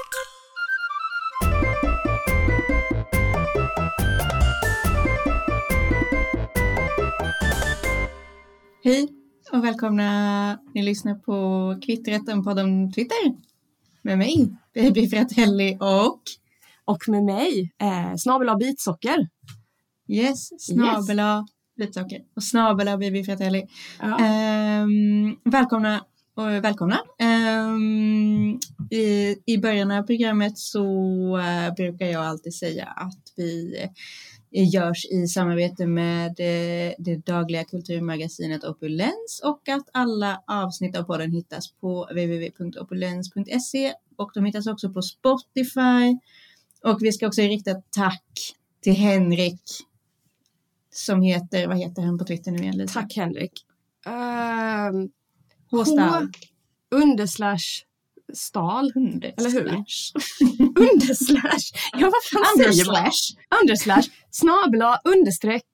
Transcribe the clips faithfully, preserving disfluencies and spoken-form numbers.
Hej och välkomna. Ni lyssnar på Kvittret, en podd om Twitter. Med mig, Baby Fratelli och... Och med mig, eh, snabel-a bitsocker. Yes, snabel-a bitsocker. Och snabel-a Baby Fratelli. Ja. Um, välkomna och välkomna. Um, i, I början av programmet så uh, brukar jag alltid säga att vi... Uh, görs i samarbete med eh, det dagliga kulturmagasinet Opulens och att alla avsnitt av podden hittas på w w w punkt opulens punkt se och de hittas också på Spotify. Och vi ska också rikta ett tack till Henrik som heter, vad heter han på Twitter nu igen? Lisa? Tack Henrik. Uh, H underslash stal, Under eller hur? Underslash. Ja, vad fan säger man? Underslash, snabla, understreck.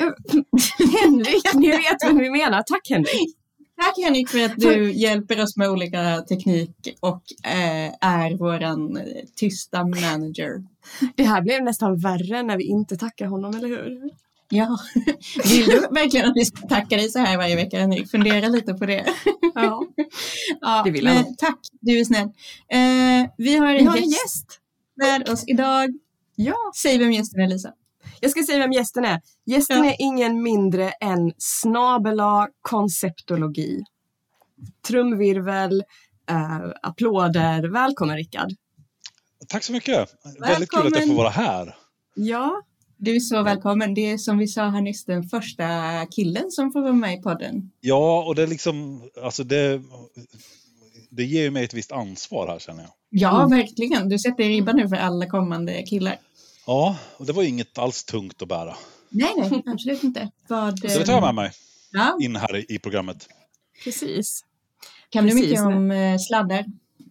Henrik, ni vet vad vi menar. Tack Henrik. Tack Henrik för att du hjälper oss med olika teknik och eh, är våran tysta manager. Det här blev nästan värre när vi inte tackar honom, eller hur? Ja, vill du verkligen att vi ska tacka dig så här varje vecka, Henrik? Fundera lite på det. Ja, ja det vill jag. Men, tack, du är snäll. Eh, vi har, en, vi har gäst en gäst med oss idag. Ja. Säg vem gästen är, Lisa. Jag ska säga vem gästen är. Gästen ja. är ingen mindre än snabel-a konceptologi. Trumvirvel, äh, applåder. Välkommen, Rickard. Tack så mycket. Välkommen. Väldigt kul att jag får vara här. Ja. Du är så välkommen. Det är som vi sa här nyss den första killen som får vara med i podden. Ja, och det är liksom, alltså det, det ger ju mig ett visst ansvar här, känner jag. Ja, mm. verkligen. Du sätter ribban nu för alla kommande killar. Ja, och det var ju inget alls tungt att bära. Nej, nej, absolut inte. Vad, så det tar jag med mig ja. in här i, i programmet. Precis. Kan Precis, du mycket om nej. sladdar?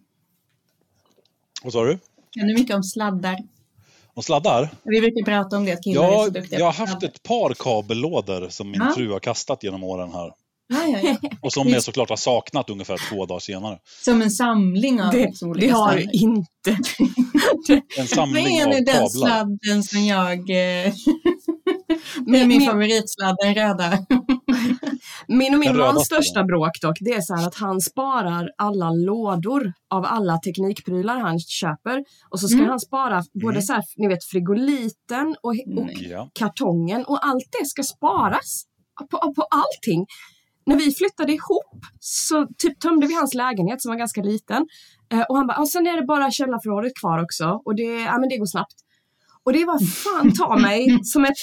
Vad sa du? Kan du mycket om sladdar? Om sladdar? Vi brukar prata om det, att killar ja, är så duktiga. Jag har haft ett par kabellådor som min ja. fru har kastat genom åren här. Ja, ja, ja. Och som jag såklart har saknat ungefär två dagar senare. Som en samling av det, liksom olika det har sladdar. inte. En samling av kablar. Den kablar. sladden som jag... med min, min favoritsladd, den röda. Min och min mans största bråk dock, det är så här att han sparar alla lådor av alla teknikprylar han köper. Och så ska mm. han spara både mm. så här, ni vet, frigoliten och, och ja. kartongen. Och allt det ska sparas på, på allting. När vi flyttade ihop så typ tömde vi hans lägenhet som var ganska liten. Eh, och han bara, och sen är det bara källarförrådet kvar också. Och det, ja, men det går snabbt. Och det var fan ta mig som ett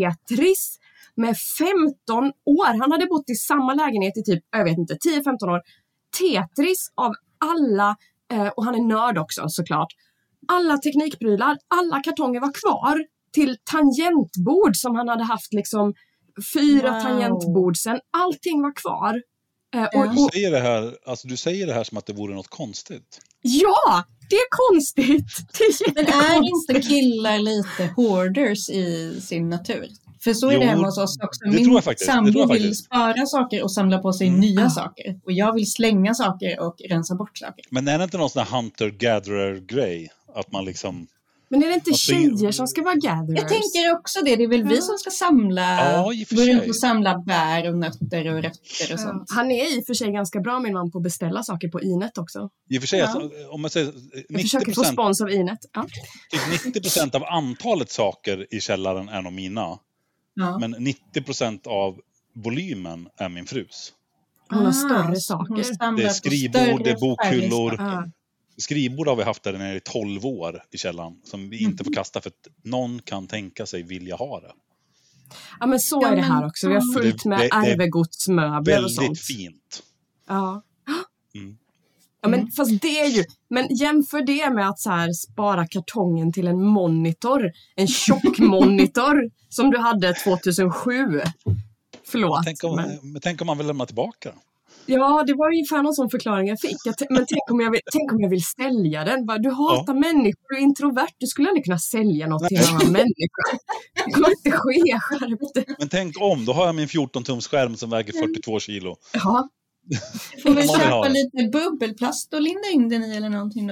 Tetris med femton år. Han hade bott i samma lägenhet i typ, jag vet inte, tio femton år. Tetris av alla, eh, och han är nörd också såklart. Alla teknikprylar, alla kartonger var kvar till tangentbord som han hade haft liksom fyra wow. tangentbord sen. Allting var kvar. Eh, och, och, du, säger det här, alltså du säger det här som att det vore något konstigt. Ja! Det är konstigt. Det är Men är inte killar lite hoarders i sin natur? För så är jo, det hemma hos oss också. Min sambo vill spara saker och samla på sig mm. nya ah. saker. Och jag vill slänga saker och rensa bort saker. Men är det inte någon sån här hunter-gatherer-grej? Att man liksom... Men är det inte tjejer som ska vara gatherers? Jag tänker också det. Det är väl ja. vi som ska samla... Ja, i och för gå sig. runt och samla bär och nötter och rötter och ja. sånt. Han är i och för sig ganska bra, min man, på att beställa saker på Inet också. I och för sig, ja. alltså, om man säger... nittio procent, jag försöker få spons av Inet. Ja. Typ nittio procent av antalet saker i källaren är nog mina. Ja. Men nittio procent av volymen är min frus. Hon har större saker. Det är skrivbord, det är bokhyllor. Ja. Skrivbord har vi haft där nere i tolv år i källaren som vi inte får kasta för att någon kan tänka sig vilja ha det. Ja, men så ja, är det här också. Vi har fullt med ärvegodsmöbler och sånt. Väldigt fint. Ja. Mm. Ja, men fast det är ju... Men jämför det med att så här spara kartongen till en monitor. En tjock monitor som du hade tjugohundrasju. Förlåt. Tänk om, men... men tänk om man vill lämna tillbaka. Ja, det var ungefär någon sån förklaring jag fick. Jag t- men tänk om jag, vill, tänk om jag vill sälja den. Bara, du hatar ja. människor, du är introvert. Du skulle aldrig kunna sälja något till en annan människa. Det kommer inte ske, skärpte. Men tänk om, då har jag min fjorton-tums skärm som väger fyrtiotvå kilo. Ja. Får vi köpa lite bubbelplast och linda in den i eller någonting då?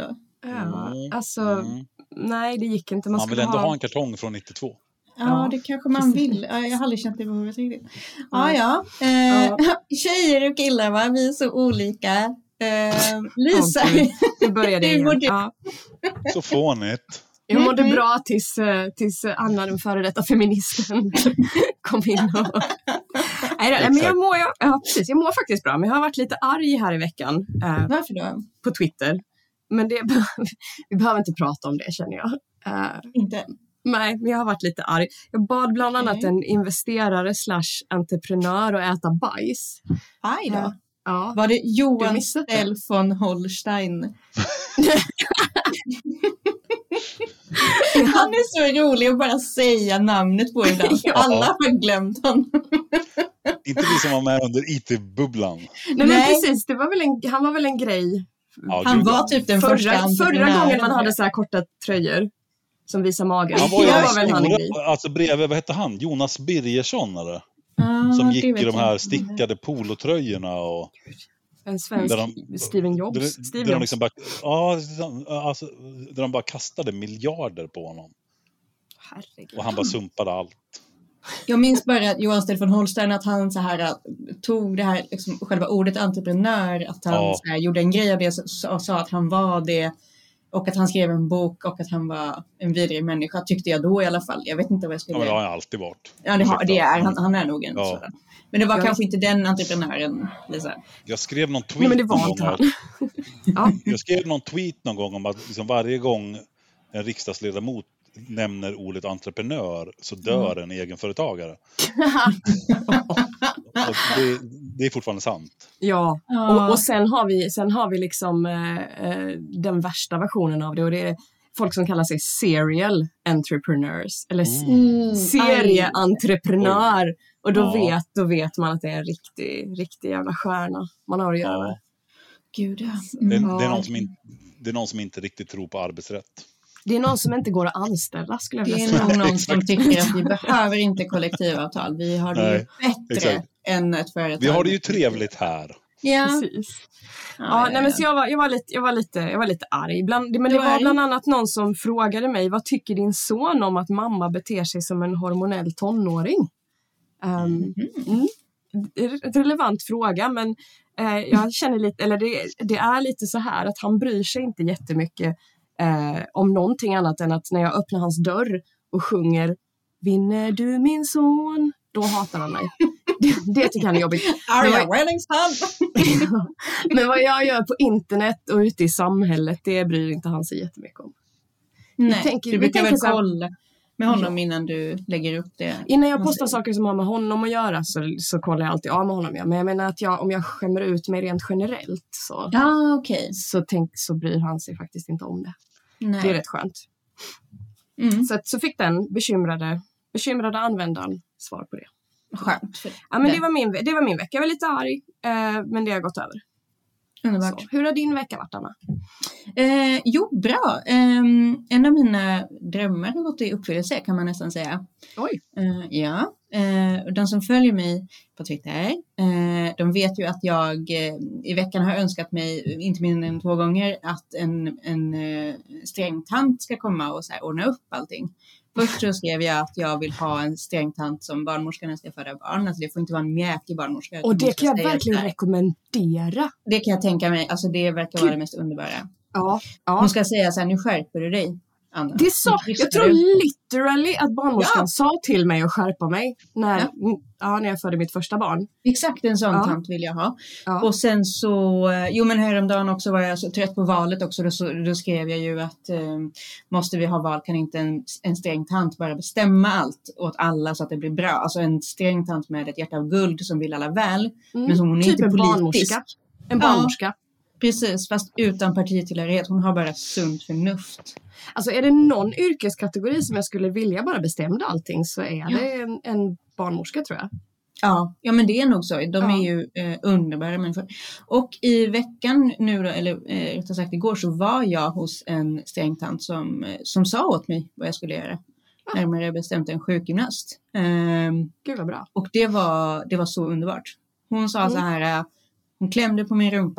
Ja, Mm. alltså, Mm. nej det gick inte. Man, Man vill skulle ändå ha... ha en kartong från nittiotvå. Ja, Ja, det kanske man precis. vill. Ja, jag har aldrig känt det behovet riktigt. Ja, Nej. ja. Eh, tjejer och killar, va? Vi är så olika. Eh, Lisa, Åh, Gud. Nu börjar det hur mår igen. du? Ja. Så fånigt. Jag mådde Mm. bra tills, eh, tills Anna, den före detta feministen, kom in och... Nej, då, men jag mår, ja, precis, jag mår faktiskt bra, men jag har varit lite arg här i veckan eh, Varför då? på Twitter. Men det, vi behöver inte prata om det, känner jag. Eh, Inte. nej, men jag har varit lite arg. Jag bad bland annat Okej. en investerare slash entreprenör att äta bajs. Aj då. Eh, ja. Var det Du Johan missade det. Stell von Holstein? Han är så rolig att bara säga namnet på ibland. Ja. Alla har glömt honom. Inte vi som var med under I T-bubblan. Nej, men Nej. precis, det var väl en, han var väl en grej. Ja, Han gud, var ja. typ den första Förra, förra entreprenören. gången man hade så här korta tröjor som visar magen. Han var ju det den var väl han en grej. stora, alltså bredvid, vad hette han? Jonas Birgersson eller? Ah, Som det gick i vet de här jag. stickade polotröjorna och... En svensk Där de- Steven Jobs. Där, Steve där de Jobs. liksom bara, ja, alltså, där de bara kastade miljarder på honom. Herregud. Och han bara sumpade allt. Jag minns bara att Johan Stell von Holstein, att han så här, tog det här, liksom, själva ordet entreprenör, att han Ja. så här, gjorde en grej av det och sa att han var det, och att han skrev en bok och att han var en vidrig människa, tyckte jag då i alla fall. Jag vet inte vad jag skulle... Ja, men det har jag alltid varit. Ja, det, har, det är Ursäkta. han, han är nog en Ja. sådan. Men det var Jag- kanske inte den entreprenören, Lisa. Jag skrev någon tweet Nej, men det någon var inte gång han. Ja. Jag skrev någon tweet någon gång om att liksom varje gång en riksdagsledamot nämner ordet entreprenör så dör en egenföretagare. Och det, det är fortfarande sant. Ja, Ja. och, och sen har vi, sen har vi liksom eh, eh, den värsta versionen av det, och det är folk som kallar sig serial entrepreneurs eller s- Mm, serieentreprenör, och då, Ja. vet, då vet man att det är en riktig, riktig jävla stjärna man har att göra med. Ja. Gud, ja. Det, Mm. det, är någon som in, det är någon som inte riktigt tror på arbetsrätt. Det är någon som inte går att anställa, skulle jag Det vilja är säga. nog någon som tycker att vi behöver inte kollektivavtal. Vi har det ju Nej, bättre exakt. än ett företag. Vi har det ju trevligt här. Ja. Precis. Ja, nej, men så jag var, jag var lite, jag var lite, jag var lite arg. Bland, men Du det var var arg? bland annat någon som frågade mig, vad tycker din son om att mamma beter sig som en hormonell tonåring? Um, mm. En relevant fråga, men eh, jag känner lite, eller det, det är lite så här att han bryr sig inte jättemycket eh, om någonting annat än att när jag öppnar hans dörr och sjunger "Vinner du min son", då hatar han mig. Det, det tycker han är jobbigt. Men Arja vad- Wellington! Men vad jag gör på internet och ute i samhället, det bryr inte han sig jättemycket om. Nej, tänker- du vi brukar tänker väl så här- kolla med honom innan du lägger upp det. Innan jag Man postar säger. saker som har med honom att göra så, så kollar jag alltid av med honom. Ja. Men jag menar att jag, om jag skämmer ut mig rent generellt så, Ja, okej. så, tänk, så bryr han sig faktiskt inte om det. Nej. Det är rätt skönt. Mm. Så, att, så fick den bekymrade, bekymrade användaren svar på det. Skönt för Ja, men det. det, var min, det var min vecka. Jag var lite arg, eh, men det har gått över. Underbart. Så, hur har din vecka varit, Anna? Eh, jo, bra. Eh, en av mina drömmar har gått i uppfyllelse, kan man nästan säga. Oj. Eh, ja. Eh, och de som följer mig på Twitter, eh, de vet ju att jag eh, i veckan har önskat mig, inte mindre än två gånger, att en, en eh, strängtant ska komma och så här, ordna upp allting. Först så skrev jag att jag vill ha en strängtant som barnmorska när jag ska föda barn. Alltså det får inte vara en mjäkig barnmorska. Och det måste kan jag säga verkligen så här. rekommendera. Det kan jag tänka mig. Alltså det verkar vara det mest underbara. Ja, ja. Hon ska säga så här, nu skärper du dig, Anna. Det sa, Nu jag tror literally att barnmorskan Ja. sa till mig att skärpa mig när, Ja. ja. Ja, när jag födde mitt första barn. Exakt en sån Ja. tant vill jag ha. Ja. Och sen så, eh, jo men häromdagen också var jag så trött på valet också. Då, så, då skrev jag ju att eh, måste vi ha val kan inte en, en sträng tant bara bestämma allt åt alla så att det blir bra. Alltså en sträng tant med ett hjärta av guld som vill alla väl. Mm. Men som hon är typ inte en politisk. barnmorska. En Ja. barnmorska. Precis, fast utan partitillhörighet. Hon har bara sunt förnuft. Alltså är det någon yrkeskategori som jag skulle vilja bara bestämde allting så är Ja. det en, en barnmorska, tror jag. Ja, ja men det är nog så. De Ja. är ju eh, underbara människor. Och i veckan nu då, eller eh, rättare sagt igår, så var jag hos en strängtant som, eh, som sa åt mig vad jag skulle göra. Ja. Närmare bestämt en sjukgymnast. Ehm, Gud vad bra. och det var, det var så underbart. Hon sa Mm. så här, eh, hon klämde på min rumpa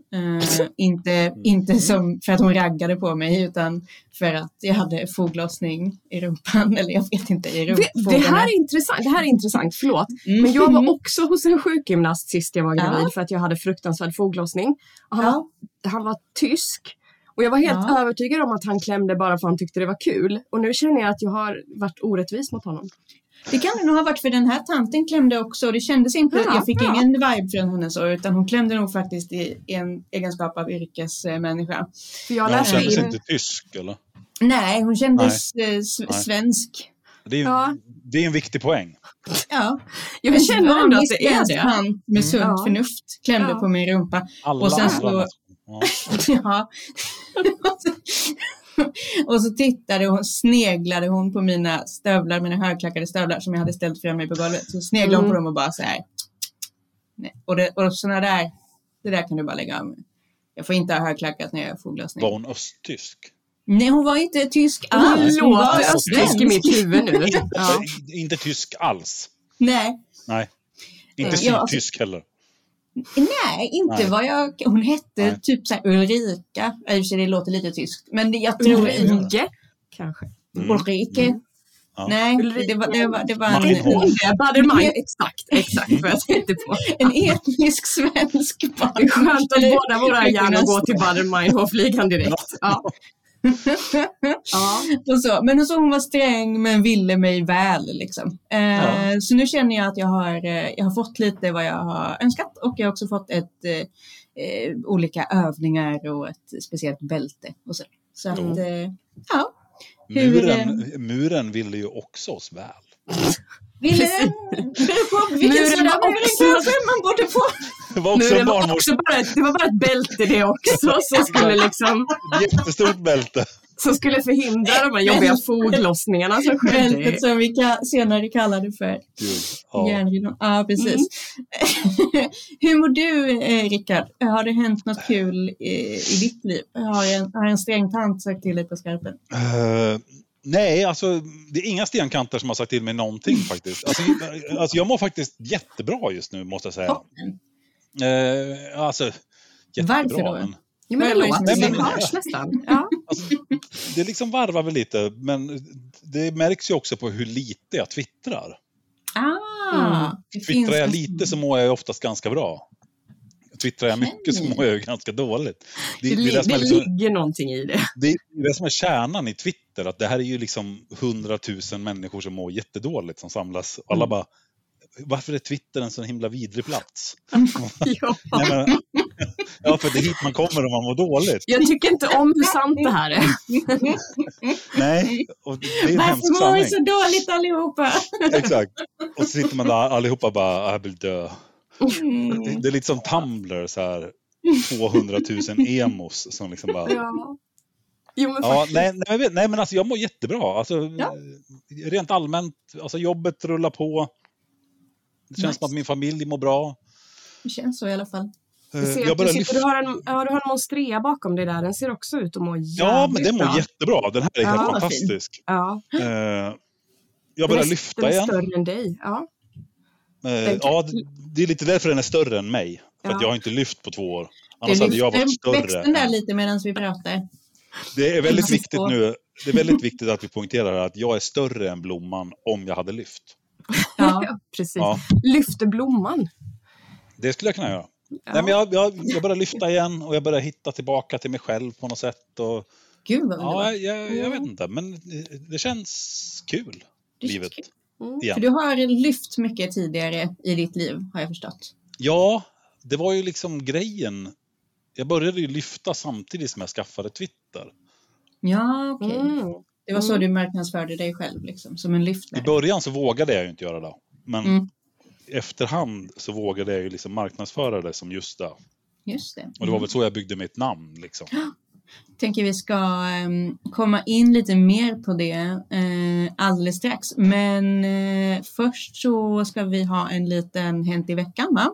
Uh, inte, inte som för att hon raggade på mig, utan för att jag hade foglossning i rumpan. Eller jag vet inte, i rumpan. Det här är intressant, det här är intressant, förlåt. Mm. Men jag var också hos en sjukgymnast sist jag var gravid, ja. För att jag hade fruktansvärd foglossning. Och han, ja. var, han var tysk. Och jag var helt ja. övertygad om att han klämde bara för att han tyckte det var kul. Och nu känner jag att jag har varit orättvis mot honom. Det kan det nog ha varit, för den här tanten klämde också. Det kändes inte, ja, jag fick ja. ingen vibe från henne så, utan hon klämde nog faktiskt i en egenskap av yrkesmänniska. För jag ja, hon kändes in... inte tysk, eller? Nej, hon kändes Nej. svensk. Det är, ja. det är en viktig poäng. Ja, jag känner ändå att det är det. Han med sunt ja. förnuft klämde ja. på min rumpa. Alla och sen så... Ja. ja. Och så tittade hon, sneglade hon på mina stövlar, mina högklackade stövlar som jag hade ställt fram mig på golvet. Så sneglade mm. hon på dem och bara så här. Nej. Och, det, och såna där, det där kan du bara lägga av med. Jag får inte ha högklackat när jag har foglossning. Var hon östtysk? Nej, hon var inte tysk alls. Hon låter östtysk i mitt huvud nu. Ja. Inte tysk alls. Nej. Nej. Inte sydtysk heller. Nej, inte Nej. vad jag... Hon hette Nej. typ så här Ulrika. Det låter lite tyskt. Men det, jag tror... Ulrike? Kanske. Mm. Ulrike? Mm. Ja. Nej, det var, det var, det var en... Bader-Meinhof. Exakt, exakt vad jag tänkte på. En etnisk svensk barn. Det är skönt att båda våra hjärnor går till Bader-Meinhof-ligan direkt. Ja. ja. Och så. Men så hon var sträng men ville mig väl liksom. Eh, ja. Så nu känner jag att jag har, jag har fått lite vad jag har önskat, och jag har också fått ett, eh, olika övningar och ett speciellt bälte och så. Så att, mm. eh, ja. Hur, muren, muren ville ju också oss väl. Ville den? Vilken sida av muren man borde få? Det var också muren var också bara ett, det var bara ett bälte det också. Så skulle liksom... Jättestort bälte. Som skulle förhindra de här jobbiga foglossningarna som skedde. Bältet som vi ka- senare kallade för järnridån. Ja, precis. Mm. Hur mår du, eh, Rickard? Har det hänt något kul i, i ditt liv? Har en, har en sträng tant sagt till dig på skarpen? Uh, nej, alltså det är inga stenkanter som har sagt till mig någonting faktiskt. Alltså, alltså jag mår faktiskt jättebra just nu, måste jag säga. Uh, alltså, jättebra. Varför då? Men... Jo, men det låter som hörs nästan. Ja. Alltså, det liksom varvar väl lite, men det märks ju också på hur lite jag twittrar. Ah, mm. Twittrar jag lite så mår jag oftast ganska bra. Twittrar jag mycket så mår jag ganska dåligt. Det, det, det, det, det liksom, ligger någonting i det. Det är det som är kärnan i Twitter, att det här är ju liksom hundratusen människor som mår jättedåligt som samlas. Och alla mm. bara, varför är Twitter en sån himla vidrig plats? ja. Nej, men, ja, för det är hit man kommer om man mår dåligt. Jag tycker inte om hur sant det här är. Nej, och det är en hemsk sanning. Varför mår vi så dåligt allihopa? Exakt. Och så sitter man där allihopa bara, jag vill dö. Mm. Det, det är lite som Tumblr, så här tvåhundratusen emos som liksom bara... Ja. Jo, men ja, nej, nej, nej, men alltså jag mår jättebra. Alltså, ja. Rent allmänt, alltså jobbet rullar på. Det känns nice. Som att min familj mår bra. Det känns så i alla fall. Du, ser jag du, sitter, du, har en, ja, du har en monstrea bakom dig där. Den ser också ut att må jävligt bra. Ja, men den mår jättebra. Den här är ja, helt fantastisk. Ja. Uh, jag börjar lyfta den igen. Den är större än dig. Ja, uh, ja det, det är lite därför den är större än mig. För ja. Att jag har inte lyft på två år. Annars hade jag varit större. Växten där lite medan vi pratar. Det är väldigt viktigt nu. Det är väldigt viktigt att vi poängterar att jag är större än blomman om jag hade lyft. Ja, precis. Ja. Lyfter blomman. Det skulle jag kunna göra. Ja. Nej, men jag, jag, jag börjar lyfta igen och jag börjar hitta tillbaka till mig själv på något sätt. Och, Gud vad ja, jag, jag vet inte, men det, det känns kul, det livet. Kul. Mm. För du har lyft mycket tidigare i ditt liv, har jag förstått. Ja, det var ju liksom grejen. Jag började ju lyfta samtidigt som jag skaffade Twitter. Ja, okej. Okay. Mm. Det var så mm. du marknadsförde dig själv, liksom, som en lyftare. I början så vågade jag ju inte göra det. Men mm. efterhand så vågade jag ju liksom marknadsföra det som just det. Just det. Mm. Och det var väl så jag byggde mitt namn. Liksom. Jag tänker vi ska um, komma in lite mer på det uh, alldeles strax. Men uh, först så ska vi ha en liten Hänt i veckan, va?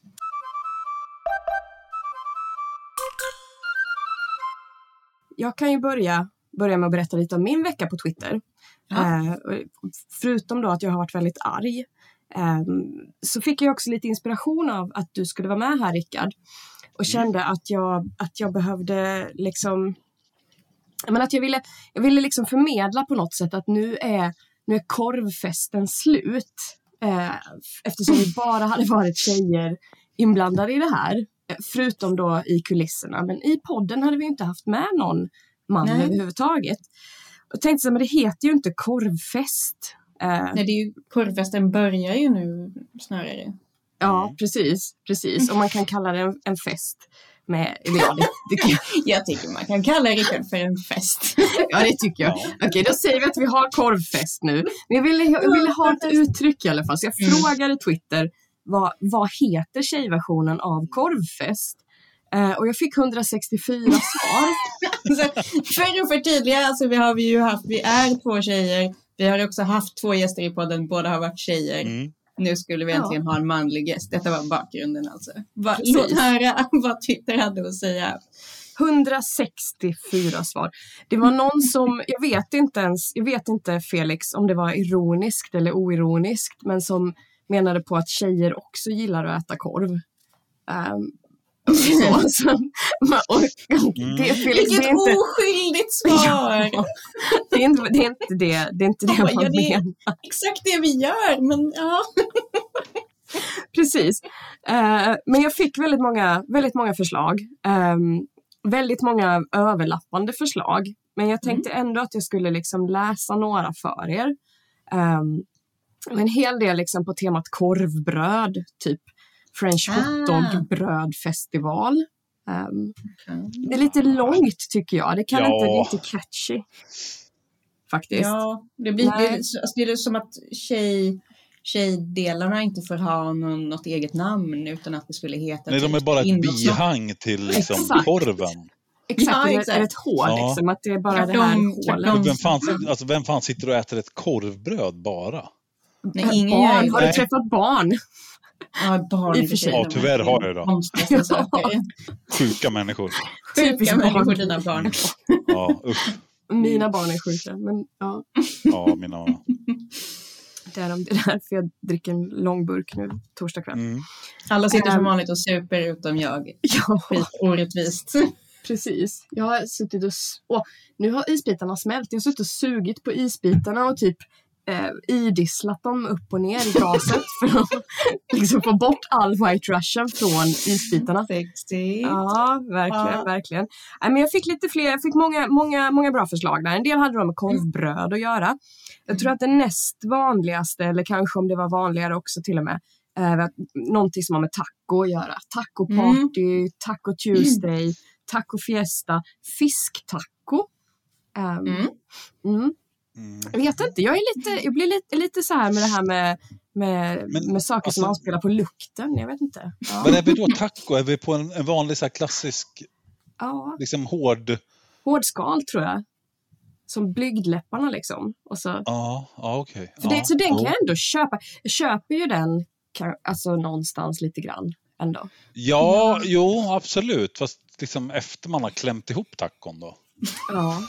Jag kan ju börja, börja med att berätta lite om min vecka på Twitter. Ja. Eh, förutom då att jag har varit väldigt arg. Eh, så fick jag också lite inspiration av att du skulle vara med här, Rickard. och kände att jag, att jag behövde liksom, men att jag ville, jag ville liksom förmedla på något sätt att nu är, nu är korvfesten slut. Eh, eftersom vi bara hade varit tjejer inblandade i det här. Eh, förutom då i kulisserna. Men i podden hade vi inte haft med någon man Nej. överhuvudtaget. Och tänkte så, men det heter ju inte korvfest. Eh, Nej, det är ju, korvfesten börjar ju nu snarare. Ja, precis. precis. Och man kan kalla det en, en fest. Med, ja, det, det, jag tycker man kan kalla Rickard för en fest. Ja, det tycker jag. Ja. Okej, då säger vi att vi har korvfest nu. Men jag ville, jag ville ha ett uttryck i alla fall. Så jag mm. frågade Twitter, vad, vad heter tjejversionen av korvfest? Uh, och jag fick hundrasextiofyra svar. Så, för att förtydliga, alltså vi har vi ju haft, vi är två tjejer. Vi har också haft två gäster i podden, båda har varit tjejer. Mm. Nu skulle vi äntligen ja. ha en manlig gäst. Detta var bakgrunden alltså. Va, låt höra vad Twitter hade att säga. hundrasextiofyra svar. Det var någon som, jag vet inte ens, jag vet inte Felix om det var ironiskt eller oironiskt, men som menade på att tjejer också gillar att äta korv. Um, så, så, och, det, Felix, Vilket det är inte, oskyldigt svar! Ja, det, är inte, det är inte det, det, är inte det man ja, det är menar. Exakt det vi gör, men ja. Precis. Uh, men jag fick väldigt många, väldigt många förslag. Um, väldigt många överlappande förslag. Men jag tänkte mm. ändå att jag skulle liksom läsa några för er. Um, en hel del liksom på temat korvbröd, typ French hotdog ah. brödfestival. Um, okay. Det är lite långt tycker jag. Det kan ja. inte, det är inte catchy. Faktiskt. Ja, det blir det, alltså, det är som att tjej, tjejdelarna inte får ha någon, något eget namn utan att det skulle heta... Nej, de är bara ett bihang till liksom, korven. Exakt, ja, exakt. Det är ett hål ja. liksom. Att det är bara tvärtom, det här hålet. Vem fan, alltså, vem fan sitter och äter ett korvbröd bara? Nej, ingen barn. Gör har du träffat barn? Ja, barn i och för sig. Ja, tyvärr har jag då. Sjuka människor. Sjuka människor, dina barn. Ja, usch. Mina barn är sjuka, men ja. Ja, mina. Det är, de, det är därför jag dricker en lång burk nu, torsdag kväll. Mm. Alla sitter som vanligt och super utom jag. Ja. Skit orättvist. Precis. Jag har suttit och... Åh, nu har isbitarna smält. Jag har suttit och sugit på isbitarna och typ eh, idisslat dem upp och ner i glaset för att liksom få bort all white russian från isbitarna. sextio. Ja, verkligen, ja. verkligen. Nej, men jag fick lite fler, jag fick många, många, många bra förslag där. En del hade de med korvbröd att göra. Jag tror att det näst vanligaste, eller kanske om det var vanligare också till och med, eh, någonting som har med taco att göra. Taco party, mm. taco Tuesday, mm. taco fiesta, fisktaco. Um, mm. Mm. Mm. Jag vet inte, jag, är lite, jag blir lite, lite så här med det här med, med, men, med saker alltså, som anspelar på lukten. Jag vet inte. Ja. Men är vi då taco? Är vi på en, en vanlig så här klassisk ja. liksom hård... Hårdskal tror jag. Som blygdläpparna liksom. Och så, ja, ja okej. Okay. För ja, så den kan ja. jag ändå köpa. Jag köper ju den alltså någonstans lite grann ändå. Ja, mm. jo absolut. Fast liksom efter man har klämt ihop tacon då. Ja.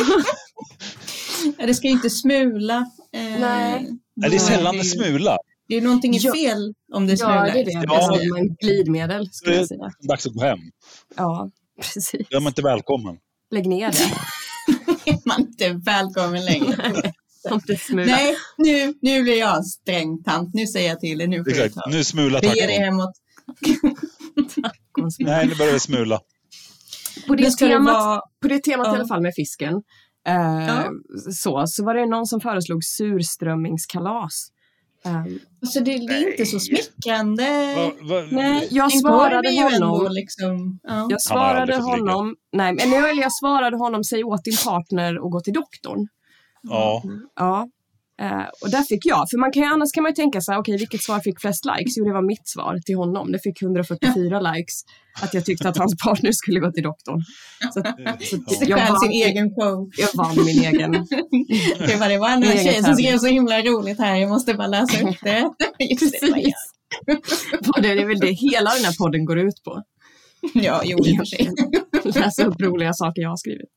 Det ska ju inte smula. Eh, Nej. Är det sällan det smula? Det är någonting ja. fel om det smular. Ja, det är det. Ja. Det är som en glidmedel skulle jag säga. Det är dags att gå hem. Ja, precis. Jag är inte välkommen. Lägg ner det. Man är inte välkommen längre. Nej, nu, nu blir jag sträng tant. Nu säger jag till dig. Nu, Exakt. Nu smular tacon. Ge dig hemåt. Nej, nu börjar det smula. På det temat, vara... på det temat ja. i alla fall med fisken. Eh, ja. så, så var det någon som föreslog surströmmingskalas. Um, alltså det, det är inte så smickrande. Va, va, nej, jag svarade honom. Ändå, liksom, ja. Jag svarade honom. Nej, men jag, jag svarade honom, säg åt din partner och gå till doktorn. Ja. Ja. Uh, och där fick jag, för man kan ju, annars kan man ju tänka så här, okej, okay, vilket svar fick flest likes? Jo, det var mitt svar till honom. Det fick hundrafyrtiofyra likes att jag tyckte att hans partner skulle gå till doktorn. Så, så, så jag vann sin egen show. Jag vann min egen. Det var, det var en tjej som skrev så himla roligt här. Jag måste bara läsa upp det. Just det, det är väl det hela den här podden går ut på. Ja, jo, i och för sig. Läsa upp roliga saker jag har skrivit.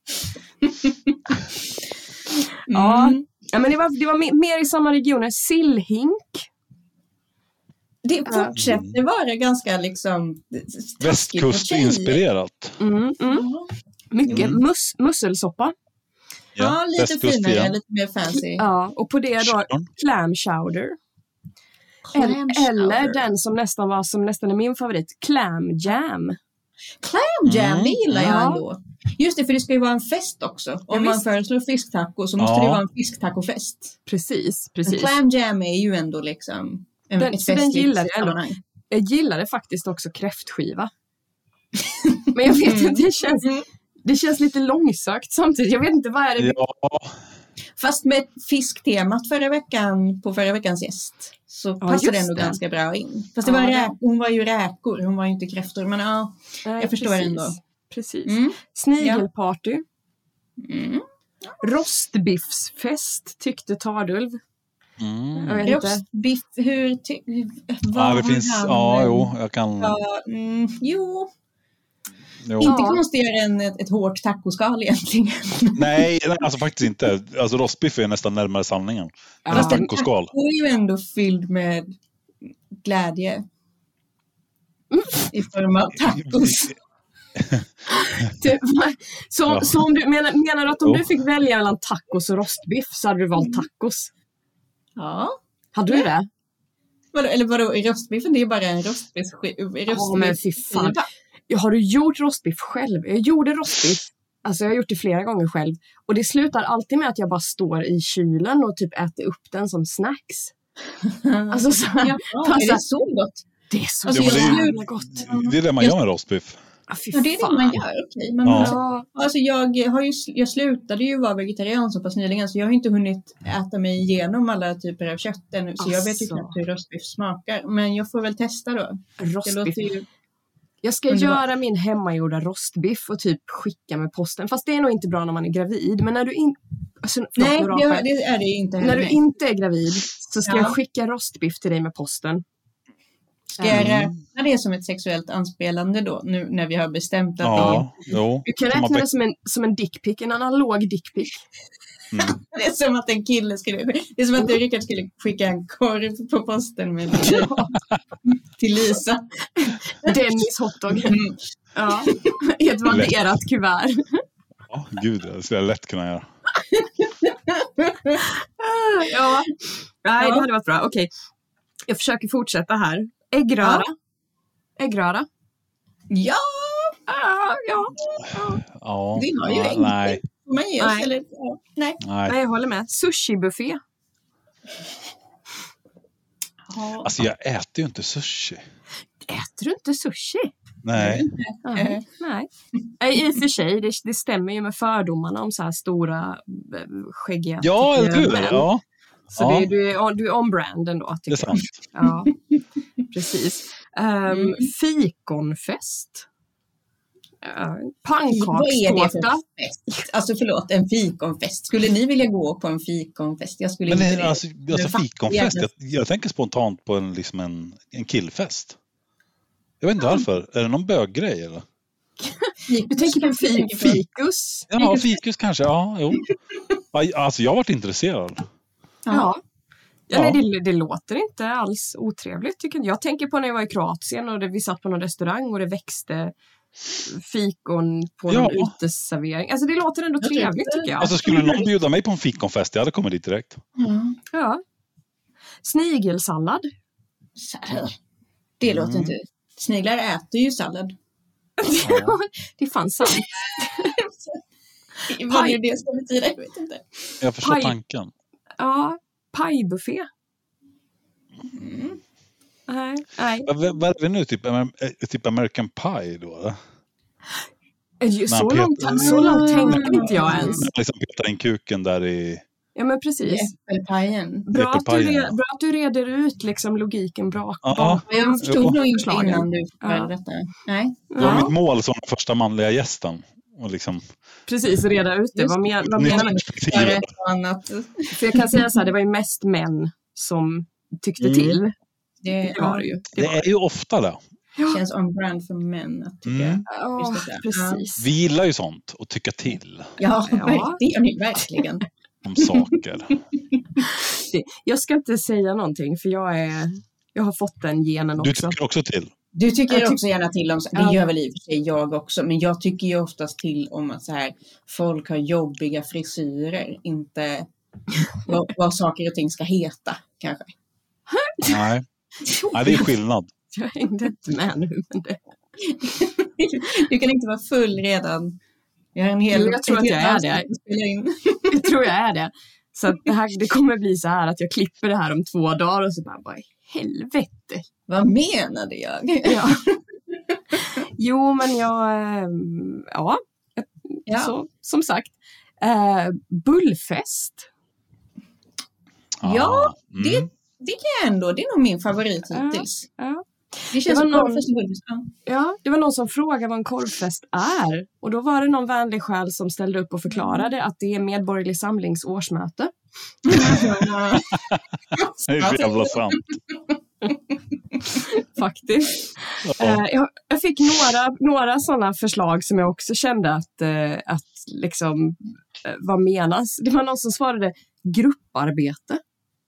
Ja. Mm. Ja, men det var, det var mer i samma regioner. Sillhink. Det fortsätter vara ganska liksom västkustinspirerat. Mm, mm. Mm. Mycket Mm. mus, musselsoppa. Ja, ja, lite västkust finare, igen. lite mer fancy. Ja, och på det då clam chowder. Clam eller, eller chowder. den som nästan var som nästan är min favorit, clam jam. Clam jam, Mm. det gillar jag Ja. ändå. Just det, för det ska ju vara en fest också. Om Ja, man visst. föreslår fisktaco så måste Ja. det vara en fisktacofest. Precis, Men precis. clam jam är ju ändå liksom en, Den- ett så den festligt gillar jag ändå. sammanhang. Jag gillade faktiskt också kräftskiva. Men jag vet inte, det känns, det känns lite långsökt samtidigt. Jag vet inte vad är det. Ja, Fast med fisktemat förra veckan på förra veckans gäst så Ja, passade det just ändå det. ganska bra in. Fast det Ja, var det- räk- hon var ju räkor, hon var ju inte kräftor. Men ja, Nej, jag förstår precis, ändå. Precis. Mm. Snigelparty. Mm. Rostbiffsfest tyckte Tardulv. mm. Jag vet inte. Rostbiff, hur... Ty- vad ja det har finns, han- ja jo, jag kan, Ja, mm, jo, jo. inte Ja. konstigare än ett, ett hårt tacoskal egentligen. Nej, nej, alltså faktiskt inte. Alltså rostbiff är nästan närmare sanningen. Ja. Än Fast en tacoskal. taco är ju ändå fylld med glädje. I form av tacos. Det- Så, Ja. så om du menar, menar du att om Jo. du fick välja mellan tacos och rostbiff så hade du valt tacos? Ja. Hade du det? Vadå, eller vadå, rostbiffen det är bara en rostbiffskiva. Ja, men fy fan. Ja, har du gjort rostbiff själv? Jag gjorde rostbiff. Alltså jag har gjort det flera gånger själv. Och det slutar alltid med att jag bara står i kylen och typ äter upp den som snacks. Alltså så, Ja, är det så gott? det är så Alltså, Ja, men det är ju- jävla gott. Det är det man gör med rostbiff. Ah, fy Ja, det är det fan. man gör, okej. Men Ja. alltså, Ja, alltså jag, har ju, jag slutade ju vara vegetarian så pass nyligen så jag har inte hunnit äta mig igenom alla typer av kött ännu. Så jag vet ju Alltså. knappt hur rostbiff smakar. Men jag får väl testa då. Det rostbiff. låter ju... Jag ska Underbart. göra min hemmagjorda rostbiff och typ skicka med posten. Fast det är nog inte bra när man är gravid. Men när du inte... Alltså, förlåt, Nej, nu rapar det, jag. det är det inte När heller. du inte är gravid så ska Ja. jag skicka rostbiff till dig med posten. Ska jag Mm. räkna det som ett sexuellt anspelande då? Nu när vi har bestämt att Ja, jo. Du kan Kan man räkna be- det som en, som en dickpic, en analog dickpic. Mm. det är som att en kille skulle... Det är som att Rickard skulle skicka en korv på posten med till Lisa. Dennis hotdog. Mm. Ja. I ett vadderat kuvert. Ja, gud, det skulle jag lätt kunna göra. Ja. Nej, Ja. det hade varit bra. Okej. Jag försöker fortsätta här. Äggröra. Äggröra. Ja, Ah, ja. Ja, Vi har ju ja, inget. nej, får man ge oss Nej. eller? Ja, nej. nej. Nej, jag håller med. Sushi-buffé. Ja. Alltså jag äter ju inte sushi. Äter du inte sushi? Nej. Nej. Eh. Nej. Nej, i och för sig, det, det stämmer ju med fördomarna om så här stora eh, skäggiga Ja, eller hur? män. Ja, Så Ja. det, du, är, du är on brand ändå, det är tycker jag. sant. Ja, precis. Um, Mm. Fikonfest. Uh, Vad är det Pannkakstårta. för fest? Alltså förlåt, en fikonfest. Skulle ni vilja gå på en fikonfest? Jag skulle Men inte det, det. alltså, alltså fikonfest, jag, jag tänker spontant på en, liksom en, en killfest. Jag vet inte varför. Är det någon böggrej eller? Du tänker på fi, fikus? Ja, fikus kanske. Ja, jo. Ja, alltså jag har varit intresserad. Ja. Ja. Ja, nej, Ja. det, det låter inte alls otrevligt. Tycker jag. jag tänker på när jag var i Kroatien och det, vi satt på någon restaurang och det växte fikon på Ja. någon uteservering. Alltså det låter ändå Jag trevligt tyckte- tycker jag. Alltså skulle någon bjuda mig på en fikonfest, jag hade kommit dit direkt. Mm. Ja. Snigelsallad. Så här. Det låter Mm. inte... Sniglar äter ju sallad. Det fanns sant. Vad nu det ska betyda, jag vet inte. Jag förstår Paj. tanken. Ja, pajbuffé. Mm. Nej, nej. Vad, vad är det nu? Typ, Amer- typ American Pie då? Eller? Ju, Så, Nej, långt, Peter- så långt tänkte inte jag ens. Liksom petar in kuken där i... Ja, men precis. Äppelpajen. Bra att, du Äppelpajen, re, ja. bra att du reder ut liksom logiken bra. Ja. bakom Jag förstod Jo. nog inte förslagen. innan du Ja. förklarade detta. Nej. Det var Ja, mitt mål som den första manliga gästen. Och liksom, precis, reda ut det. Just Vad, men, vad nytt menar du? perspektiv. För ett och annat. För jag kan säga så här, det var ju mest män som tyckte Mm. till. Det, Det var det ju. Det Det var är ju ofta det. känns on brand för män att tycka. Mm. Ja, Just det. precis. Vi gillar ju sånt och tycka till Ja, Ja. det gör ni verkligen. om saker. Det, jag ska inte säga någonting för jag är, Jag har fått den genen också. Du tycker också till? Du tycker Jag tyck- också gärna till om, det Ja. gör väl i och för sig jag också, men jag tycker ju oftast till om att så här, folk har jobbiga frisyrer, inte vad, vad saker och ting ska heta kanske. Nej. Nej, det är skillnad. Jag hängde inte med nu. Men det... Du kan inte vara full redan. Jag har en hel, Jo, jag tror ett att jag helt är det. avsnitt att spela in. Jag tror jag är det. Så att det, här, det kommer bli så här att jag klipper det här om två dagar och så bara, vad i helvete. Vad menade jag? Ja. Jo, men jag, ehm, ja, Ja. Så, som sagt, eh, bullfest. Ja, mm. det, det kan jag ändå. Det är nog min favorit hittills. Ja. Det känns Det som var någon- korvfest och bullfest. Ja. Ja, det var någon som frågade vad en korvfest är. Och då var det någon vänlig själ som ställde upp och förklarade att det är Medborgerlig Samlings årsmöte. Det är så jävla sant. Faktiskt. Ja. Eh, jag, jag fick några, några sådana förslag som jag också kände att, eh, att liksom, eh, vad menas? Det var någon som svarade grupparbete.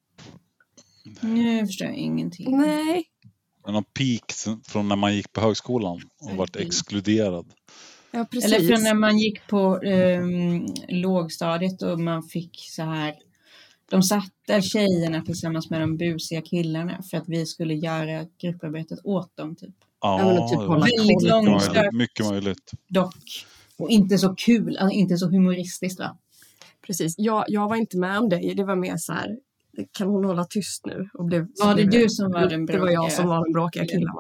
Nu förstår jag ingenting. Nej. Någon peak från när man gick på högskolan och vart exkluderad. Ja, precis. Eller från när man gick på um, lågstadiet och man fick så här. De satte tjejerna tillsammans med de busiga killarna för att vi skulle göra grupparbetet åt dem typ. Ja, Ja, men typ det hålla var Väldigt mycket långsökt. möjligt, mycket möjligt. Dock. Och inte så kul, alltså inte så humoristiskt va? Precis. Jag, jag var inte med om det. Det var mer så här, kan hon hålla tyst nu? Och blev, Var det blev, du som var den Det var bråkiga? jag som var den bråkiga killen.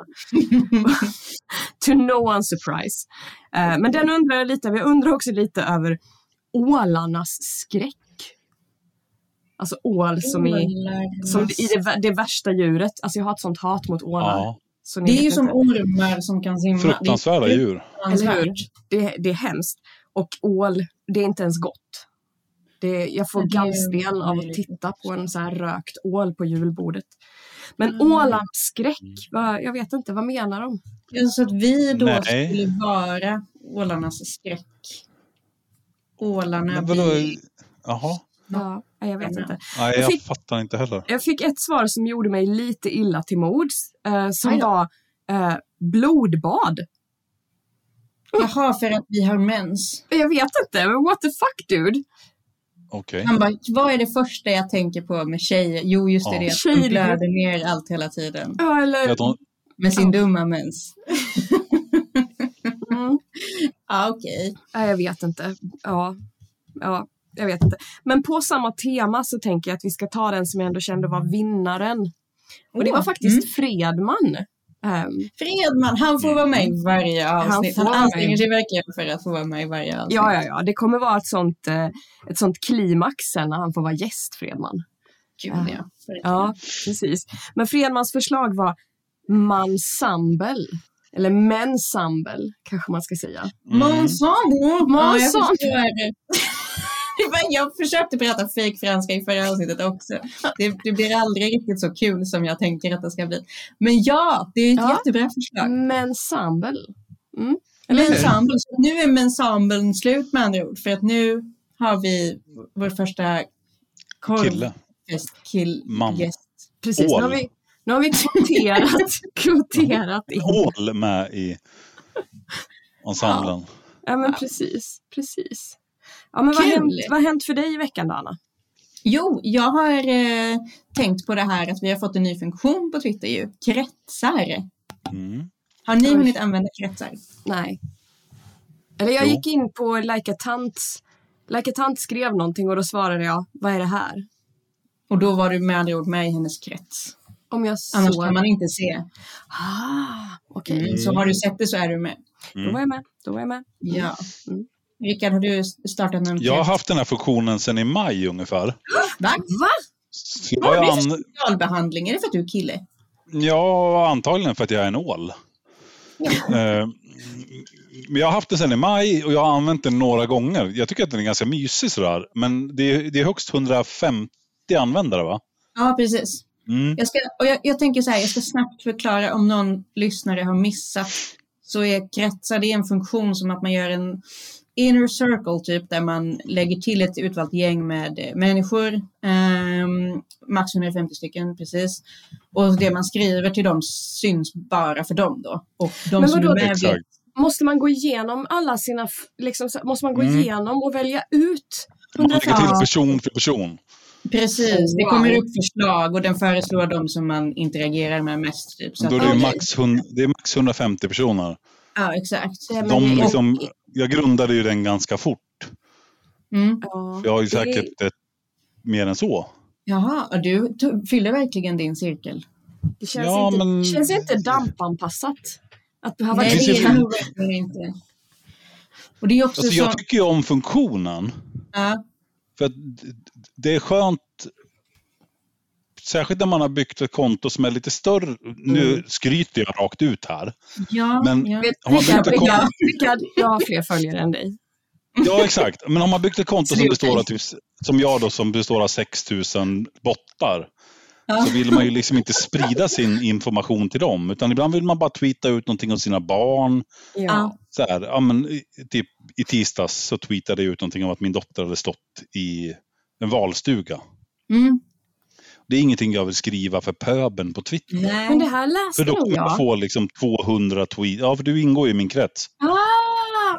To no one's surprise. Uh, men den undrar jag lite, vi undrar också lite över ålarnas skräck. Alltså ål som är som i det, det värsta djuret. Alltså jag har ett sånt hat mot ålar. Ja. Så ni Det är ju vet som inte. ormar som kan simma. Fruktansvärda Det är djur. Eller hur? fruktansvärt. Det, det är hemskt. Och ål, det är inte ens gott. Det, jag får Det är gallsten av att möjligt. titta på en så här rökt ål på julbordet. Men Mm. ålans skräck, vad, jag vet inte, vad menar de? Ja, så att vi då Nej. skulle vara ålarnas skräck. Ålarna Men vadå? blir... Jaha. Ja, jag vet inte. Nej, Jag jag fick- fattar inte heller. Jag fick ett svar som gjorde mig lite illa till mods. Eh, som Aj då. var eh, blodbad. Jaha, för att vi har mens. Jag vet inte, men what the fuck dude? Okej. Han bara, vad är det första jag tänker på med tjejer? Jo, just det, Ja. det är att Tjejer. de blöder ner allt hela tiden. Ja, eller... Att de- Med sin Ja. dumma mens. Mm. Ja, okej. Nej, jag vet inte. Ja, ja, jag vet inte. Men på samma tema så tänker jag att vi ska ta den som jag ändå kände var vinnaren. Och det Åh, var faktiskt mm. Fredman. Um, Fredman, han får vara med i varje avsnitt. får Han, vara anstränger med. sig verkligen för att få vara med i varje avsnitt. ja, ja, ja. Det kommer vara ett sånt, eh, ett sånt klimax sen när han får vara gäst, Fredman. Kul, Ja. ja. Ja, precis. Men Fredmans förslag var mansambel. Eller mensambel, kanske man ska säga. Mm. Ensemble. Ja, jag Ensemble. förstår. Jag försökte prata fake franska i förra avsnittet också. Det, det blir aldrig riktigt så kul som jag tänker att det ska bli. Men ja, det är ett Ja. jättebra förslag. Mensambel. Mm. Eller hur? Mensamble. Så nu är mensamblen slut med andra ord. För att nu har vi vår första Kille. kill Man. gäst. Precis, nu har Ål. vi, nu har vi kvoterat, kvoterat in. Hål med i ensemblen. Ja, men precis, precis. Ja, men vad har Kul. hänt, vad har hänt för dig i veckan, Dana? Jo, jag har eh, tänkt på det här att vi har fått en ny funktion på Twitter ju. Kretsar. Mm. Har ni Oj. hunnit använda kretsar? Nej. Eller jag Jo. gick in på Like a Tant. Like a Tant skrev någonting och då svarade jag, vad är det här? Och då var du med andra ord med i hennes krets. Om jag Annars såg... kan man inte se. Ah, okej. Mm. Så har du sett det så är du med. Då var jag med. Då var jag med. Ja. Mm. Rickard, har du startat någon Jag har krets? haft den här funktionen sedan i maj ungefär. Va? Va? Så jag Vad är har det an... för sexualbehandling? Är det för att du är kille? Ja, antagligen för att jag är en ål. Eh, Men jag har haft den sedan i maj och jag har använt den några gånger. Jag tycker att den är ganska mysig sådär. Men det är, det är högst hundrafemtio användare, va? Ja, precis. Mm. Jag, ska, och jag, jag tänker så här, jag ska snabbt förklara om någon lyssnare har missat. Så är kretsar, det är en funktion som att man gör en inner circle typ, där man lägger till ett utvalt gäng med människor, eh, max hundrafemtio stycken precis, och det man skriver till dem syns bara för dem då, och de Men som vadå, är med exakt. vet, Måste man gå igenom alla sina, liksom, så- måste man gå Mm. igenom och välja ut Man lägger till hundrafemtio? person för person. precis, det Wow. kommer upp förslag och den föreslår de som man interagerar med mest typ, så Då är att, det, ju Okej. max, hund- det är max hundrafemtio personer. ja exakt. Ja, men De det är- liksom, jag grundade ju den ganska fort. Mm. Ja, Jag har ju det är- säkert ett, mer än så. Jaha, och du t- fyller verkligen din cirkel. Det känns, Ja, inte, men- känns inte dampanpassat. Att behöva Nej, finns det ju- är nog verkligen inte. Och det är också Alltså, så... jag tycker ju om funktionen. Ja, För att det är skönt, särskilt när man har byggt ett konto som är lite större. Nu skryter jag rakt ut här. ja, Men- ja. Vet- Har man Rickard, byggt ett konto- Rickard, Rickard, jag har fler följare än dig. Ja, exakt. Men om man byggt ett konto Så det som är består av, okej. typ, som jag då, som består av sex tusen bottar. Ja. Så vill man ju liksom inte sprida sin information till dem. Utan ibland vill man bara tweeta ut någonting om sina barn. Ja. Så här, ja, men, i- typ, i tisdags så tweetade jag ut någonting om att min dotter hade stått i en valstuga. Mm. Det är ingenting jag vill skriva för pöben på Twitter. Nej. Men det här läste För då nog kommer jag jag. få liksom tvåhundra tweet. Ja, för du ingår ju i min krets. Ah!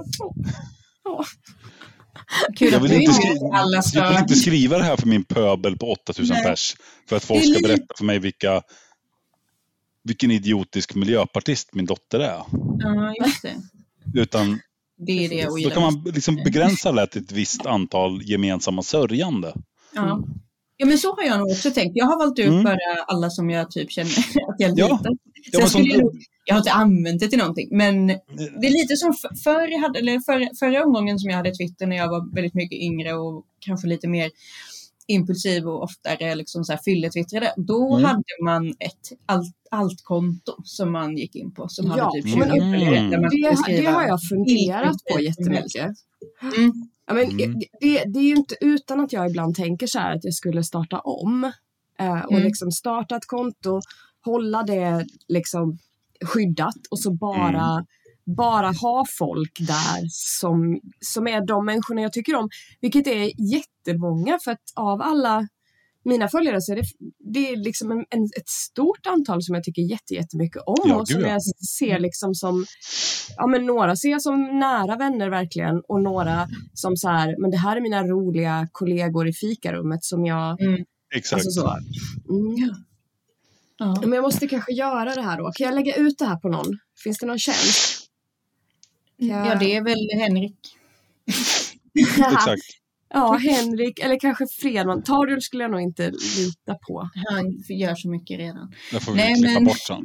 Kul Jag att vill, du inte inte skriva, alla jag ska... vill inte skriva det här för min pöbel på åtta tusen Nej. pers. För att folk Det är ska lite- berätta för mig vilka, vilken idiotisk miljöpartist min dotter är. Ja, just det. Utan Det är det jag då ogillar. kan man liksom begränsa det till ett visst antal gemensamma sörjande. Ja. Ja, men så har jag nog också tänkt. Jag har valt ut Mm. bara alla som jag typ känner att jag Ja. litar. Ja, Sen men skulle som- jag, nog- jag har inte använt det till någonting, men det är lite som f- förr jag hade, eller för, förra omgången som jag hade Twitter när jag var väldigt mycket yngre och kanske lite mer impulsiv och oftare liksom så här fylletwittrade. Då Mm. hade man ett allt, allt-konto som man gick in på som Ja, hade typ men tjugo följare, mm. där man Det, kunde det skriva har jag funderat på vilket som helst. jättemycket. Mm. Ja, men Mm. det, det är ju inte utan att jag ibland tänker så här att jag skulle starta om eh, och Mm. liksom starta ett konto, hålla det liksom skyddat och så bara, Mm. bara ha folk där som, som är de människorna jag tycker om. Vilket är jättemånga, för att av alla mina följare så är det, det är liksom en, en, ett stort antal som jag tycker jätte, jättemycket om Ja, och som gud, ja. jag ser liksom som, ja men några ser jag som nära vänner verkligen och några som så här, men det här är mina roliga kollegor i fikarummet som jag, Mm. Exakt. alltså så. Mm. Ja. Men jag måste kanske göra det här då. Kan jag lägga ut det här på någon? Finns det någon tjänst? Ja. ja, det är väl Henrik. Exakt. Ja, Henrik eller kanske Fredman. Tariel skulle jag nog inte lita på. Han gör så mycket redan. Det får vi Nej, klippa men- bort sen.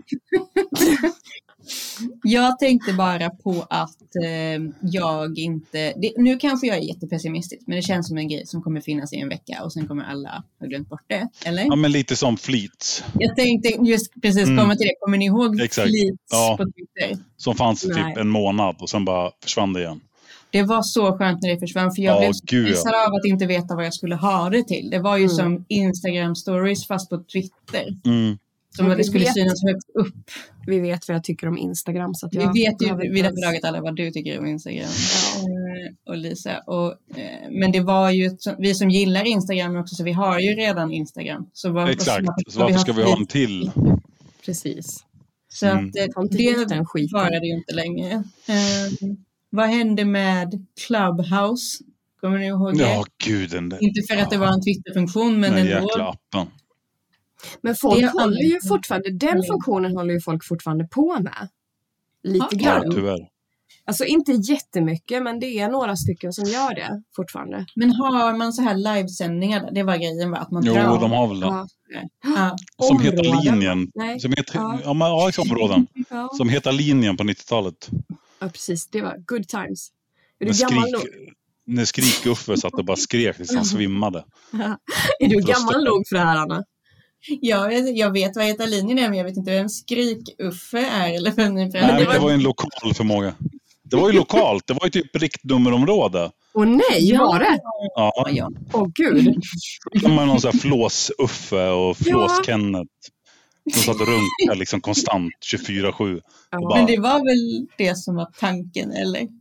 Jag tänkte bara på att eh, jag inte... Det, nu kanske jag är jättepessimistisk, men det känns som en grej som kommer finnas i en vecka och sen kommer alla ha glömt bort det, eller? Ja, men lite som Fleets. Jag tänkte just precis Mm. komma till det. Kommer ni ihåg Exakt. Fleets Ja. på Twitter? Som fanns i Nej. typ en månad och sen bara försvann det igen. Det var så skönt när det försvann, för jag Ja, blev så gud, ja. stressad av att inte veta vad jag skulle ha det till. Det var ju Mm. som Instagram stories fast på Twitter. Mm. Som Och att vi det skulle vet- synas högt upp. Vi vet vad jag tycker om Instagram. Så att Vi jag vet ju behöver inte vid det ens- här laget alla vad du tycker om Instagram. Eh, och Lisa. Och, eh, men det var ju, ett, vi som gillar Instagram också, så vi har ju redan Instagram. Så vad, Exakt. vad- Så varför ska vi ha en Fleets? till? Precis. Så Mm. att eh, Får inte dit det den skiten. varade ju inte längre. Eh, vad hände med Clubhouse? Kommer ni ihåg det? Ja, gud. Den där. Inte för att det var en Twitterfunktion, men Den ändå. jäkla appen. Men folk Det- håller ju fortfarande, den Mm. funktionen håller ju folk fortfarande på med. Lite Ja, Ja, grann. tyvärr. Alltså inte jättemycket, men det är några stycken som gör det fortfarande. Men har man så här livesändningar där? Det var grejen, va? Att man Jo, drar. de har väl det. Ja. Ja. Som Heta Områden. linjen. Nej. Som heter, Ja. ja, men, ja, områden. Ja. Som Heta linjen på nittiotalet. ja, precis. Det var good times. Är När du gammal skrik, nog? när Skrik-Uffe satt och bara skrek tills han svimmade. Är du För att gammal stoppa. nog för det här, Anna? Ja, jag, jag vet vad Heta linjen är, men jag vet inte vem Skrik-Uffe är. Eller vem ni Nej, pratar men om. det var ju en lokal förmåga. Det var ju lokalt. Det var ju typ riktnummerområde. Åh nej, Ja. var det? Ja, Ja, ja. Åh gud. då kan man någon sån här Flås-Uffe och Flås-Kenneth. De satt och runkade liksom konstant tjugofyra sju. Ja. bara- Men det var väl det som var tanken, eller?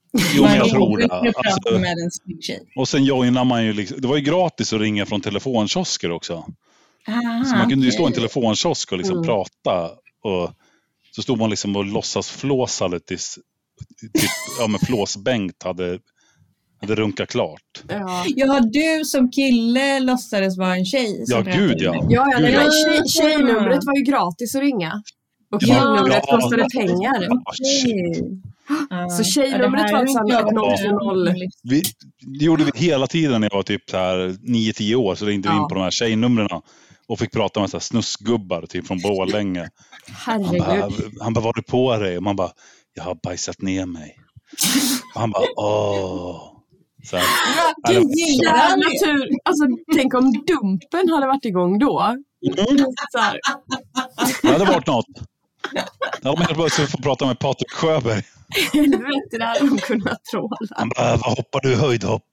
Jo, men jag Man tror det. vill prata Alltså, med en snygg tjej. och sen joinar man ju liksom, det var ju gratis att ringa från telefonkiosker också. Aha, Så man kunde ju stå i en okej. telefonkiosk och liksom Mm. prata. Och så stod man liksom och låtsas flåsade tills typ, ja, men flåsbänkt hade, hade runkat klart. Ja. Ja, du som kille låtsades vara en tjej. som Ja, pratade gud ja. med dig. Ja, ja, nej, Gud, nej, ja. tjej, tjejnumret var ju gratis att ringa. Och Ja, killnumret ja. kostade pengar. Okej. Ja. Så tjejnumret Ja, det här var är alltså inte jag ett noll två noll. varit med om. Vi, det gjorde vi hela tiden när jag var typ så här nio tio år. Så ringde vi in Ja. på de här tjejnumren och fick prata med så här snuskgubbar typ från Borlänge. Han bara, Herregud. han bara, var du på dig? Och man bara, jag har bajsat ner mig. Och han bara, åh. Så här. Vilken Nej, Jävla gillar tur. Alltså, tänk om Dumpen hade varit igång då. Mm. Så här. Det hade varit något. Ja, men jag bara så få prata med Patrik Sjöberg. Helvete, det hade de kunnat tråla. Han bara, vad hoppar du höjdhopp?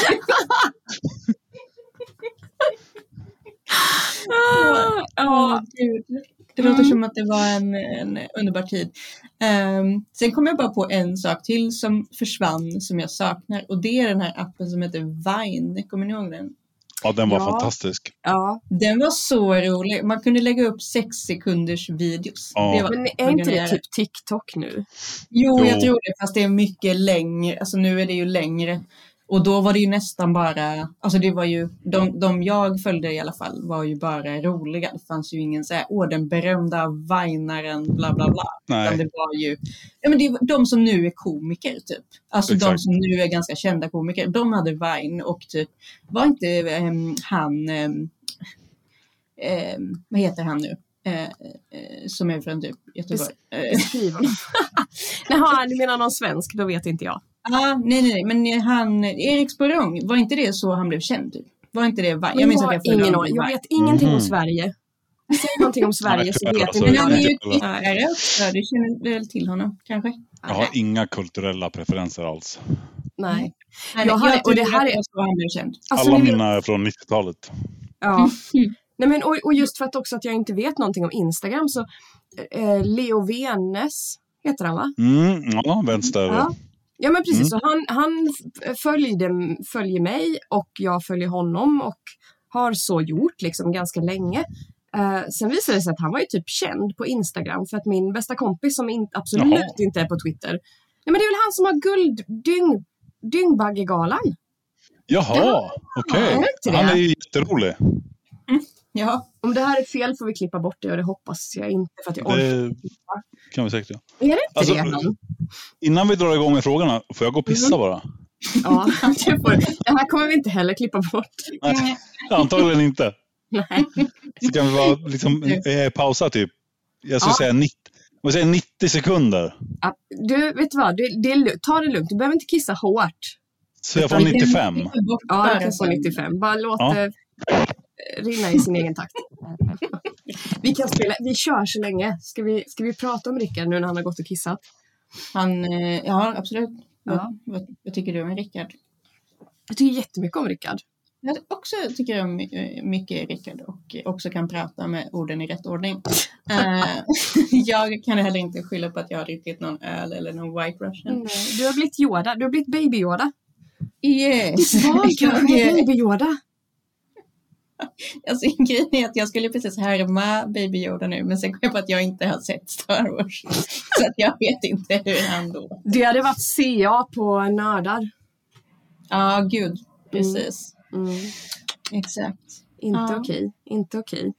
Ah, ja. Gud. Det låter som att det var en, en underbar tid. Um, sen kom jag bara på en sak till som försvann som jag saknar. Och det är den här appen som heter Vine. Kommer ni ihåg den? Ja, den var Ja. fantastisk. Ja. Den var så rolig. Man kunde lägga upp sex sekunders videos. Ja. Det var, Men är man inte kunde det göra. typ TikTok nu? Jo, Jo. jag tror det. Fast det är mycket längre. Alltså nu är det ju längre. Och då var det ju nästan bara, alltså det var ju, de, de jag följde i alla fall var ju bara roliga. Det fanns ju ingen så här, åh den berömda vinaren, bla bla bla. Nej. Utan det var ju, ja men det var de som nu är komiker typ. Alltså de Exakt. som nu är ganska kända komiker, de hade Vine och typ, var inte ähm, han, ähm, ähm, vad heter han nu? Eh, eh, som är från typ Göteborg. Eh, Skriv honom. Jaha, du menar någon svensk? Då vet inte jag. Ah, nej, nej, men han, Erik Sporrong, var inte det så han blev känd? Typ? Var inte det Vine? Jag, minns jag, att har följde ingen honom aning. på jag Vine. vet ingenting Mhm. om Sverige. Säg någonting om Sverige så Nej, vet alltså, inte Men jag han är det. ju jättebra. tittare också, du känner väl till honom kanske? Jag har inga kulturella preferenser alls. Nej. Nej, Jag jag har- har, och och det det här här är- är så han blev känd. Alltså, Alla ni vet- mina är från nittiotalet. Ja. Nej, men, och, och just för att också att jag inte vet någonting om Instagram så eh, Leo Venes heter han va? Mm, ja, vänster. Ja. Ja men precis, Mm. så han, han f- följde, följer mig och jag följer honom och har så gjort liksom ganska länge. Eh, sen visade det sig att han var ju typ känd på Instagram för att min bästa kompis som in, absolut Jaha. inte är på Twitter. Nej men det är väl han som har gulddyng, Dyngbaggegalan. Jaha, okej. är det inte det? Han är ju jätterolig. Ja, Om det här är fel får vi klippa bort det och det hoppas jag inte för att jag orkar. Det kan vi säkert göra. Är det inte Alltså, det han? innan vi drar igång med frågorna, får jag gå och pissa Mhm. bara? Ja, det, får, det här kommer vi inte heller klippa bort. Nej, antagligen inte. Nej. Så kan vi bara liksom, eh, pausa typ. Jag skulle Ja. säga nittio, vad säger jag, nittio sekunder. Ja, du, vet du vad? Det, det är, lu- ta det lugnt. Du behöver inte kissa hårt. Så jag får nittiofem. bort Ja, bara du kan få sen. nittiofem. Bara låt Ja. det rinna i sin egen takt. Vi kan spela. Vi kör så länge. Ska vi, ska vi prata om Rickard nu när han har gått och kissat? Han, eh, ja absolut. Ja. Vad, vad, vad tycker du om Rickard? Jag tycker jättemycket om Rickard. Jag också tycker om eh, mycket Rickard och också kan prata med orden i rätt ordning. Eh, jag kan heller inte skylla på att jag har druckit någon öl eller någon White Russian. Mm. Du har blivit Yoda. Du har blivit Baby Yoda. Yes. Ditt val kanske är jag, Baby Yoda. alltså, grejen är att jag skulle precis härma Baby Yoda nu, men sen kom jag på att jag inte har sett Star Wars. Så att jag vet inte hur han då. Det hade varit C A på nördar. Ja, gud. Precis. Mm. Exakt. Inte Ja. okej. Inte okej.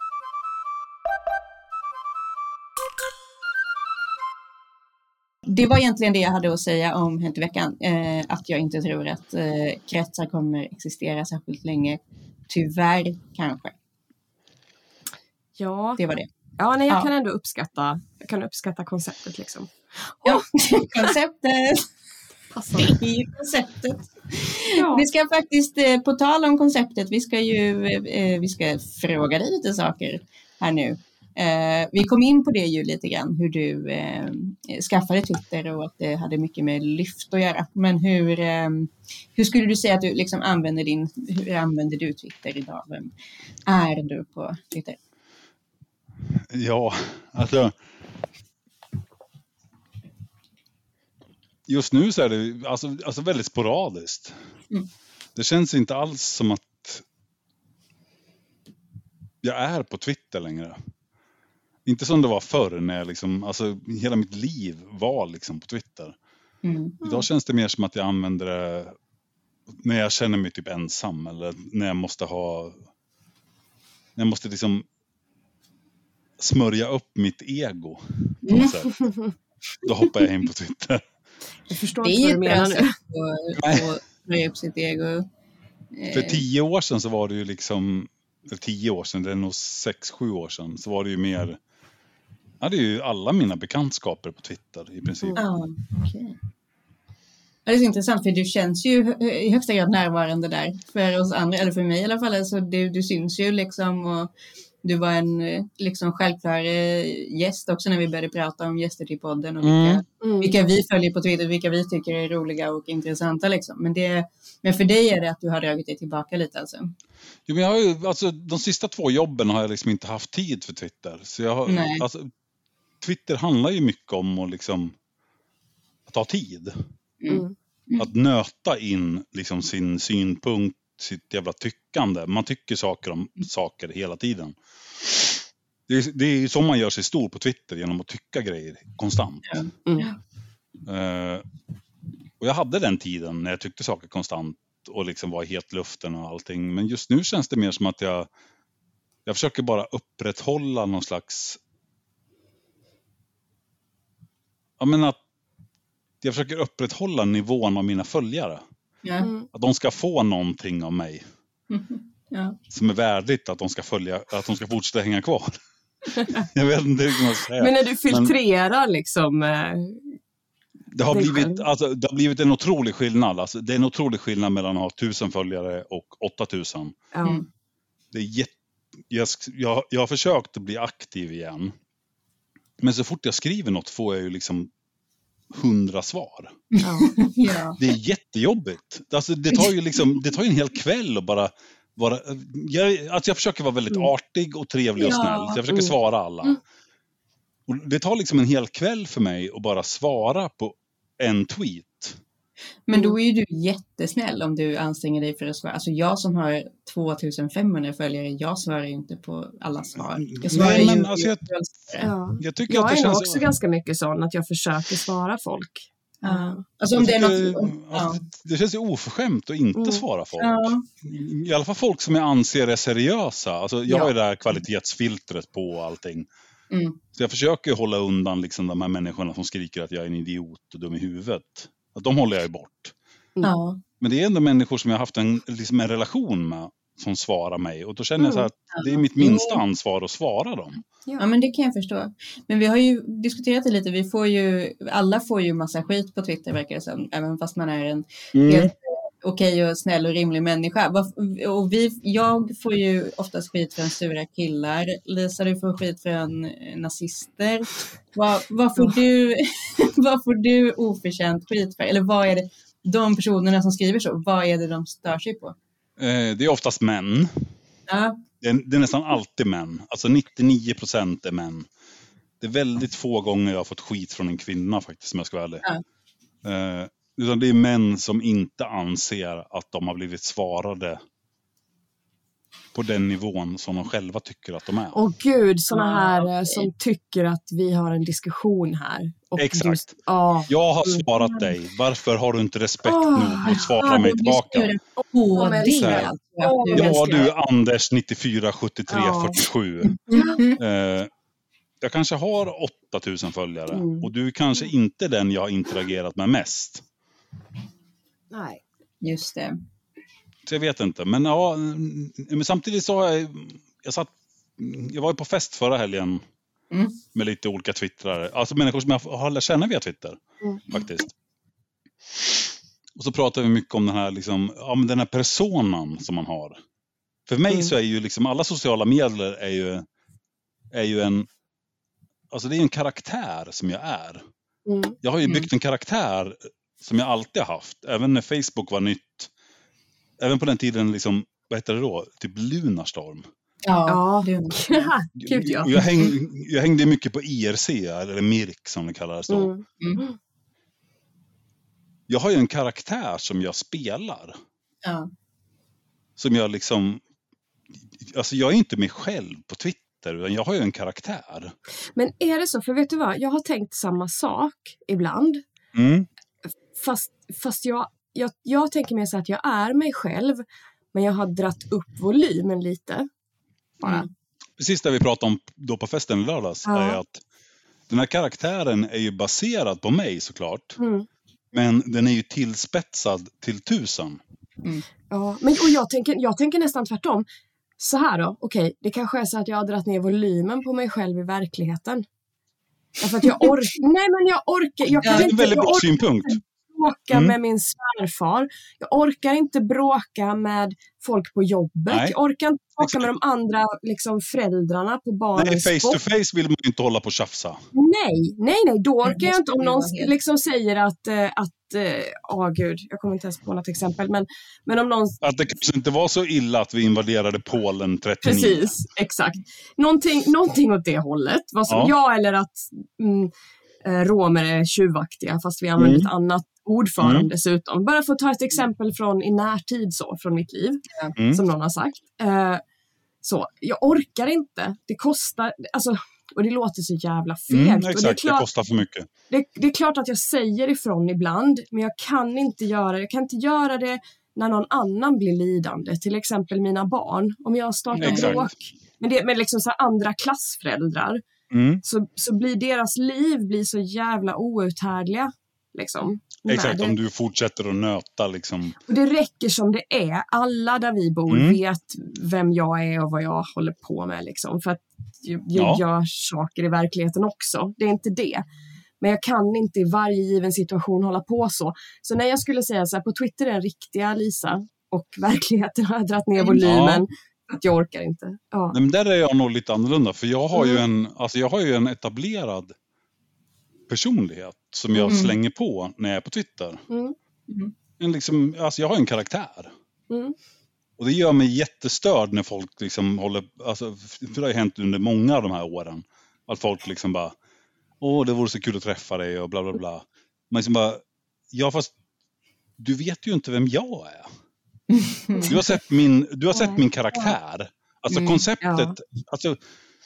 Det var egentligen det jag hade att säga om Hänt i veckan. Eh, att jag inte tror att eh, kretsar kommer existera särskilt länge. Tyvärr kanske. Ja. Det var det. Ja, nej, jag Ja. kan ändå uppskatta, jag kan uppskatta konceptet liksom. Ja, konceptet. Passar. Det är ju konceptet. Ja. Vi ska faktiskt, eh, på tal om konceptet, vi ska ju eh, vi ska fråga dig lite saker här nu. Eh, vi kom in på det ju lite grann, hur du eh, skaffade Twitter och att det hade mycket med lyft att göra. Men hur, eh, hur skulle du säga att du liksom använder din, hur använder du Twitter idag? Vem är du på Twitter? Ja, alltså. just nu så är det alltså, alltså väldigt sporadiskt. Mm. Det känns inte alls som att jag är på Twitter längre. Inte som det var förr när jag liksom, alltså hela mitt liv var liksom på Twitter. Mm. Idag känns det mer som att jag använder det när jag känner mig typ ensam eller när jag måste ha, när jag måste liksom smörja upp mitt ego på något sätt. Då hoppar jag in på Twitter. Jag förstår Det inte är vad ju du menar ett nu. bra sätt att smörja upp sitt ego. För tio år sedan så var det ju liksom, eller tio år sedan, det är nog sex, sju år sedan, så var det ju mer, ja det är ju alla mina bekantskaper på Twitter i princip. Ja, okej. Ja, det är så intressant för du känns ju i högsta grad närvarande där för oss andra, eller för mig i alla fall. Alltså, du, du syns ju liksom och du var en liksom självklar gäst också när vi började prata om gäster till podden och vilka, Mm. vilka vi följer på Twitter, vilka vi tycker är roliga och intressanta liksom. Men, det, men för dig är det att du har dragit dig tillbaka lite alltså? Jo, men jag har ju, alltså, de sista två jobben har jag liksom inte haft tid för Twitter. Så jag har, Nej. alltså, Twitter handlar ju mycket om att, liksom, att ta tid. Mm. Mm. Att nöta in liksom, sin synpunkt, sitt jävla tyckande. Man tycker saker om saker hela tiden. Det är, det är ju så man gör sig stor på Twitter, genom att tycka grejer konstant. Mm. Uh, och jag hade den tiden när jag tyckte saker konstant och liksom var helt luften och allting. Men just nu känns det mer som att jag jag försöker bara upprätthålla någon slags, jag menar att jag försöker upprätthålla nivån av mina följare. Ja. Mm. Att de ska få någonting av mig Ja. som är värdigt, att de ska följa, att de ska fortsätta hänga kvar. Jag vet inte hur man ska säga. Men när du filtrerar liksom... eh, Det har, dig blivit, själv. alltså, det har blivit en otrolig skillnad. Alltså, det är en otrolig skillnad mellan att ha tusen följare och åttatusen. Ja. Mm. Det är jätte, jag, jag, jag har försökt att bli aktiv igen. Men så fort jag skriver något får jag ju liksom hundra svar. Ja. Ja. Det är jättejobbigt. Alltså, det tar ju liksom, det tar ju en hel kväll att bara vara, jag, alltså jag försöker vara väldigt artig och trevlig och Ja. snäll. Så jag försöker Mm. svara alla. Mm. Och det tar liksom en hel kväll för mig att bara svara på en tweet. Men då är ju du jättesnäll om du anstränger dig för att svara. Alltså jag som har tvåtusenfemhundra följare, jag svarar ju inte på alla svar. Jag svarar Nej, men ju alltså jag- Ja. Jag tycker Jag att det är nog känns... också ganska mycket sån att jag försöker svara folk. Ja. Alltså om det är något... tycker- Ja. alltså, det känns ju oförskämt att inte Mm. svara folk. Ja. I alla fall folk som jag anser är seriösa. Alltså, jag Ja. har ju det här kvalitetsfiltret på och allting. Mm. Så jag försöker ju hålla undan liksom, de här människorna som skriker att jag är en idiot och dum i huvudet. Att de håller jag ju bort. Ja. Men det är ändå människor som jag har haft en, liksom en relation med som svarar mig. Och då känner jag så här att det är mitt minsta ansvar att svara dem. Ja, men det kan jag förstå. Men vi har ju diskuterat det lite. Vi får ju, alla får ju massa skit på Twitter verkar det som. Även fast man är en Mm. helt okej och snäll och rimlig människa. Vad- Och vi, jag får ju oftast skit från sura killar. Lisa, du får skit från eh, nazister. Vad, vad, får du, vad får du oförtjänt skit för? Eller vad är det, de personerna som skriver så, vad är det de stör sig på? Eh, det är oftast män. Ja, Det är, det är nästan alltid män. Alltså nittionio procent är män. Det är väldigt få gånger jag har fått skit från en kvinna faktiskt, om jag ska vara ärlig. Ja. Eh, utan det är män som inte anser att de har blivit svarade på den nivån som de själva tycker att de är. Åh gud, såna Ah, här eh, okej. som tycker att vi har en diskussion här. Och Exakt. Du, ja. Jag har svarat dig. Varför har du inte respekt Ah. nog att svara mig tillbaka? Åh, Ja, men det så är här. alltså att du Ja, Ja älskar. du Anders nittiofyra sjuttiotre Ja. fyrtiosju. Mhm. Eh, jag kanske har åttatusen följare. Mm. Och du är kanske inte den jag har interagerat med mest. Nej. Just det. Så jag vet inte. Men ja, mm, men samtidigt så har jag, jag satt, jag var ju på fest förra helgen Mm. med lite olika twittrare. Alltså människor som jag har lärt känna via Twitter Mm. faktiskt. Och så pratar vi mycket om den här, liksom, ja, men den här personan som man har. För mig Mm. så är ju liksom alla sociala medier är ju, är ju en, alltså det är en karaktär som jag är. Mm. Jag har ju Mm. byggt en karaktär som jag alltid har haft. Även när Facebook var nytt. Även på den tiden, liksom, vad heter det då? Typ Lunarstorm. Ja, Ja. du. Gud, ja. Och jag, häng, jag hängde mycket på I R C, eller M I R K som det kallades då. Mm. Mm. jag har ju en karaktär som jag spelar. Ja. Som jag liksom, alltså jag är inte mig själv på Twitter, utan jag har ju en karaktär. Men är det så? För vet du vad, jag har tänkt samma sak ibland. Mm. Fast, fast jag, jag, jag tänker mer så att jag är mig själv, men jag har dratt upp volymen lite. Bara. Mm. Precis det vi pratade om då på festen i lördags, Ja. är att den här karaktären är ju baserad på mig såklart. Mm. Men den är ju tillspetsad till tusen. Ja, men och jag tänker, jag tänker nästan tvärtom. Så här då, okej, det kanske är så att jag har dratt ner volymen på mig själv i verkligheten. Därför att jag orkar, nej men jag orkar, jag kan Det är en inte, väldigt jag bra orkar synpunkt. bråka Mm. med min svärfar. Jag orkar inte bråka med folk på jobbet. Nej. Jag orkar inte bråka Exakt. med de andra liksom, föräldrarna på Nej, barnens face sport. to face vill man ju inte hålla på och tjafsa. Nej, nej, nej, då orkar det jag inte. Om skulle någon vara helt- liksom säger att, eh, att åh gud, jag kommer inte ens på något exempel, men, men om någon... Att det kanske inte var så illa att vi invaderade Polen trettionio. Precis, exakt. Någonting, någonting åt det hållet. Vad som, Ja. ja. eller att mm, eh, romer är tjuvaktiga, fast vi använder Mm. ett annat ord för dem Mm. dessutom. Bara för att ta ett exempel från i närtid så, från mitt liv, Mm. som någon har sagt. Eh, så, jag orkar inte. Det kostar, alltså, och det låter så jävla fegt. Mm, och det är exakt, det, klart, kostar för mycket. det, det är klart att jag säger ifrån ibland, men jag kan inte göra det. Jag kan inte göra det när någon annan blir lidande, till exempel mina barn. Om jag startar Exakt. bråk med, det, med liksom så här andra klassföräldrar, Mm. så, så blir deras liv blir så jävla outhärdliga. Liksom, med Exakt, det. om du fortsätter att nöta liksom. Och det räcker som det är. Alla där vi bor Mm. vet vem jag är och vad jag håller på med. Liksom, för att jag, jag Ja. gör saker i verkligheten också. Det är inte det. Men jag kan inte i varje given situation hålla på så. Så när jag skulle säga så här, på Twitter är den riktiga Lisa och verkligheten har jag dragit ner volymen. Att jag orkar inte. Ja. Nej, men där är jag nog lite annorlunda. För jag har, ju, Mm. en, alltså jag har ju en etablerad personlighet som jag Mm. slänger på när jag är på Twitter. Mm. En liksom, alltså jag har en karaktär. Mm. Och det gör mig jättestörd när folk liksom håller, alltså, för det har ju hänt under många av de här åren. Att folk liksom bara, åh det vore så kul att träffa dig och bla bla bla. Man liksom bara, ja fast du vet ju inte vem jag är. Du har sett min, du har sett min karaktär. Alltså Mm, konceptet, ja. alltså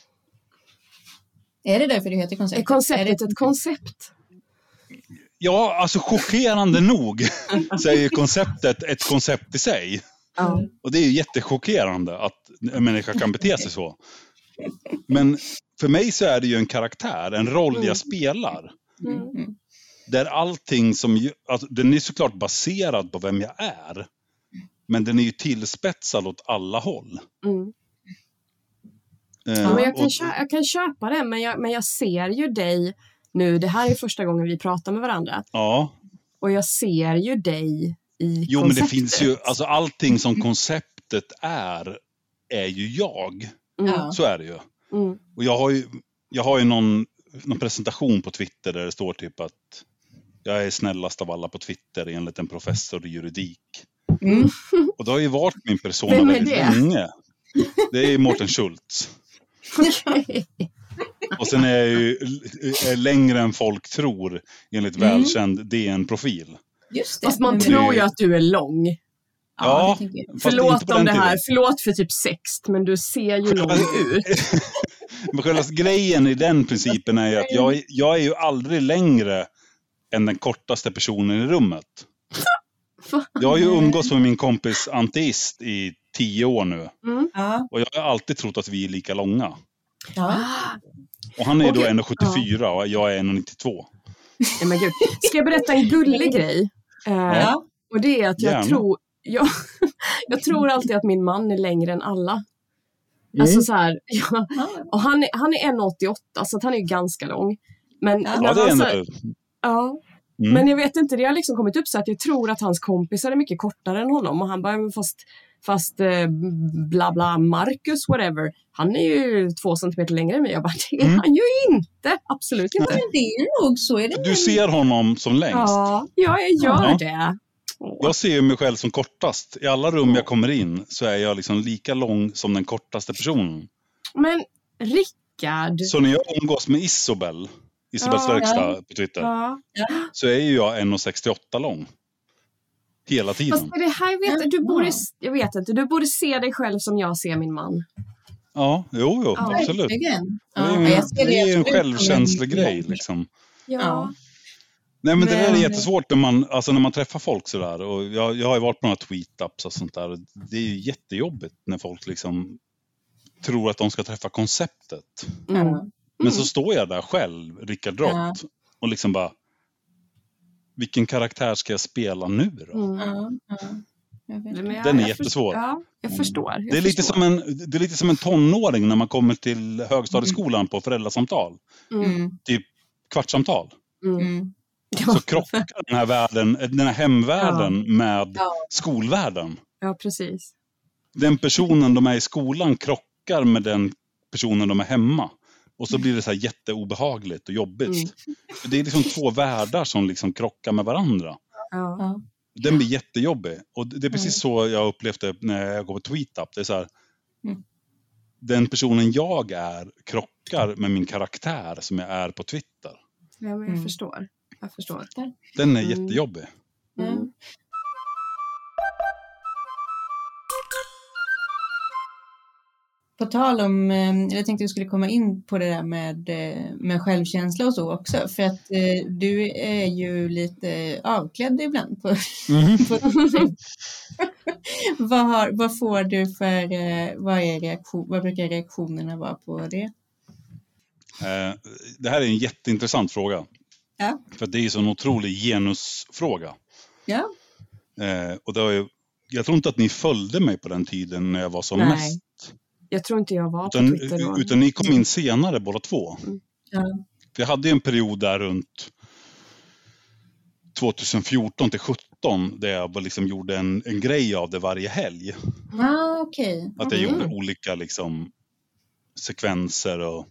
Är det därför det heter Är konceptet? konceptet är det... ett koncept? ja, alltså chockerande nog så är ju konceptet ett koncept i sig. Ja. Och det är ju jättechockerande att en människa kan bete sig så. Men för mig så är det ju en karaktär, en roll Mm. jag spelar. Mm. Mm. Där allting som, ju- alltså, den är såklart baserad på vem jag är. Men den är ju tillspetsad åt alla håll. Mm. Eh, Ja, men jag, kan och- köpa, jag kan köpa det, men jag, men jag ser ju dig nu. Det här är första gången vi pratar med varandra. Ja, Och jag ser ju dig i jo men det konceptet. finns ju, alltså allting som konceptet är, är ju jag. Mm. Ja. Så är det ju. Mm. Och jag har ju, jag har ju någon, någon presentation på Twitter där det står typ att jag är snällast av alla på Twitter enligt en professor i juridik. Mm. Och det har ju varit min persona Vem är väldigt det? länge. Det är Mårten Schultz. Och sen är jag ju är längre än folk tror enligt Mm. välkänd D N-profil. Just det. Fast man Men- tror ju att du är lång. Ja, Ja. det tänker jag. Fast Förlåt inte på om den det här. tiden. Förlåt för typ sext, men du ser ju lång ut. Men själva grejen i den principen är ju att jag, är- jag är ju aldrig längre än den kortaste personen i rummet. Jag har ju umgås med min kompis Anteist i tio år nu. Mm. Ja. Och jag har alltid trott att vi är lika långa. Ja. Och han är ju då Okej. en komma sjuttiofyra och jag är en komma nittiotvå. Nej, men gud. Ska jag berätta en gullig grej? Eh, Ja. Och det är att jag Gärna. tror... Jag, jag tror alltid att min man är längre än alla. Mm. Alltså så här... Ja, Ja. och han är, han är en komma åttioåtta, så att han är ju ganska lång. Men, Ja. när Ja, det är han, så ändå... här, ja, Mm. men jag vet inte, det har liksom kommit upp så att jag tror att hans kompisar är mycket kortare än honom. Och han bara, men fast, fast eh, bla bla, Marcus, whatever. Han är ju två centimeter längre än mig. Jag bara, det är Mm. han ju inte. Absolut Ja, inte. men det är nog så. Är det Du ser honom som längst. Ja, jag gör Ja. det. Åh. Jag ser ju mig själv som kortast. I alla rum jag kommer in så är jag liksom lika lång som den kortaste personen. Men Rickard, Så när jag umgås med Isobel Isabells Ja, verkstad ja. på Twitter. Ja. Så är ju jag en komma sextioåtta lång. Hela tiden. Fast är det här, jag vet, du borde, jag vet inte, du borde se dig själv som jag ser min man. Ja, jo, jo, Ja, absolut. Verkligen. Det är Ja, ju jag en, ser det är ju en absolut som självkänslig en- grej liksom. Ja. Ja. Nej, men det där är Men- jättesvårt när man, alltså när man träffar folk sådär. Och jag, jag har ju varit på några tweet-ups och sånt där. Och det är ju jättejobbigt när folk liksom tror att de ska träffa konceptet. Mm. Ja. Men så står jag där själv, Rickard Drott, Ja. och liksom bara, vilken karaktär ska jag spela nu då? Mm. Ja, ja. Jag vet. Men jag- Den är jag jättesvår. Förstår, ja, jag förstår. Jag Det är, lite förstår. som en, det är lite som en tonåring när man kommer till högstadieskolan på föräldrasamtal. Mm. Mm, Typ kvartssamtal. Mm. mm. Så krockar den här världen, den här hemvärlden med Ja. skolvärlden. Ja, precis. Den personen de är i skolan krockar med den personen de är hemma. Och så blir det så här jätteobehagligt och jobbigt. Mm. För det är liksom två världar som liksom krockar med varandra. Ja. Ja. Den blir jättejobbig. Och det är precis så jag upplevde när jag går på TweetUp. Det är så här, Mm. den personen jag är krockar med min karaktär som jag är på Twitter. Ja, men jag Mm. förstår. Jag förstår. Den är Mm. jättejobbig. Mm. Ja. På tal om, eh, jag tänkte vi skulle komma in på det där med, eh, med självkänsla och så också. För att eh, du är ju lite avklädd ibland. På, på vad, har, vad får du för, eh, vad, är reaktion, vad brukar reaktionerna vara på det? Eh, det här är en jätteintressant fråga. Ja. För det är ju så en otrolig genusfråga. Ja. Eh, och det var ju, jag tror inte att ni följde mig på den tiden när jag var som Nej. mest. Jag tror inte jag var på Utan, Twitter då. utan ni kom in senare båda två. Ja. För jag hade ju en period där runt tjugohundrafjorton till sjutton där jag bara liksom gjorde en, en grej av det varje helg. Ah, okej. Att jag Mm. gjorde olika liksom sekvenser och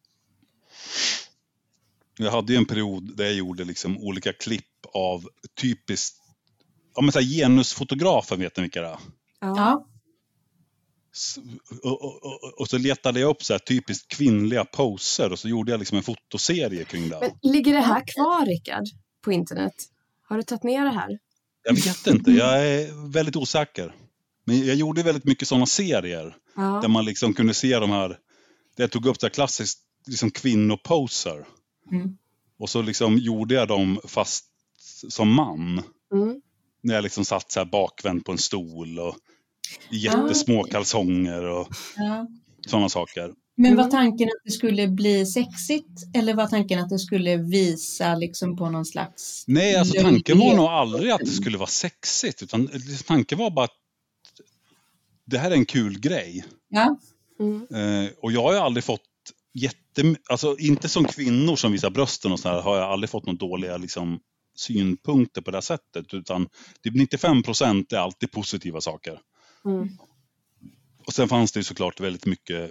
jag hade ju en period där jag gjorde liksom olika klipp av typiskt, ja men så här genusfotografer, vet ni vilka det är? Ja. Ja. S- Och, och, och, och så letade jag upp så här typiskt kvinnliga poser och så gjorde jag liksom en fotoserie kring det. Men ligger det här kvar, Rickard, på internet? Har du tagit ner det här? Jag vet inte, jag är väldigt osäker. Men jag gjorde väldigt mycket sådana serier Ja. där man liksom kunde se de här, där jag tog upp så här klassiskt liksom kvinnoposer. Mm. Och så liksom gjorde jag dem fast som man. Mm. När jag liksom satt så här bakvänd på en stol och i jättesmå kalsonger och Ja. sådana saker. Men var Mm. tanken att det skulle bli sexigt eller var tanken att det skulle visa liksom på någon slags... Nej, alltså tanken var löjlighet? nog aldrig att det skulle vara sexigt. Utan tanken var bara att det här är en kul grej. Ja. Mm. Eh, och jag har ju aldrig fått jätte... Alltså inte som kvinnor som visar brösten och så här har jag aldrig fått några dåliga liksom, synpunkter på det här sättet. Utan typ nittiofem procent är alltid positiva saker. Mm. Och sen fanns det ju såklart väldigt mycket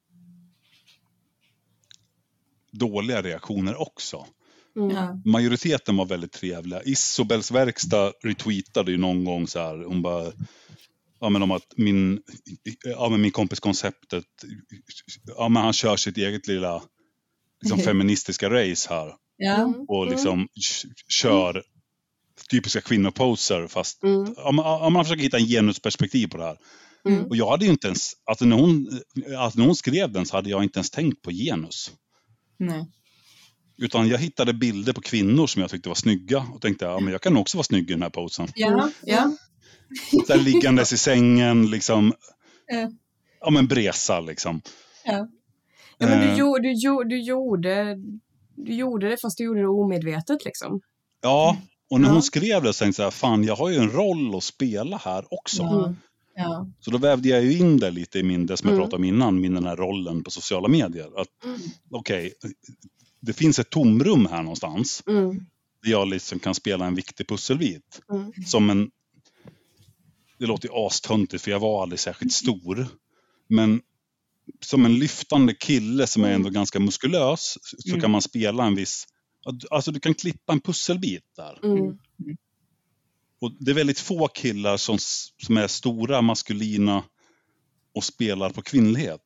dåliga reaktioner också. Mm. Ja. Majoriteten var väldigt trevliga. Isabells verkstad retweetade ju någon gång så här. Hon bara, ja men om att min, ja men min kompis konceptet, ja men han kör sitt eget lilla liksom feministiska race här. Ja. Mm. Och liksom k- kör typiska kvinnoposer fast, Mm. ja man, ja, man försöker hitta en genusperspektiv på det här. Mm. Och jag hade ju inte ens, alltså när hon, alltså när hon skrev den så hade jag inte ens tänkt på genus. Nej. Utan jag hittade bilder på kvinnor som jag tyckte var snygga. Och tänkte, ja men jag kan också vara snygg i den här posen. Ja. Ja. Där liggandes i sängen, liksom. Ja. Ja men bresa liksom. Ja. Ja, men du, Eh, gjorde, du, gjorde, du, gjorde, du gjorde det fast du gjorde det omedvetet liksom. Ja, och när Ja. hon skrev det så tänkte jag, fan jag har ju en roll att spela här också. Ja. Ja. Så då vävde jag ju in det lite i min, det som jag Mm. pratade om innan, min den här rollen på sociala medier. Att Mm. okej, det finns ett tomrum här någonstans. Mm. Där jag liksom kan spela en viktig pusselbit. Mm. Som en, det låter ju astöntigt för jag var aldrig särskilt stor. Men som en lyftande kille som är ändå ganska muskulös så Mm. kan man spela en viss, alltså du kan klippa en pusselbit där. Mm. Och det är väldigt få killar som, som är stora, maskulina och spelar på kvinnlighet.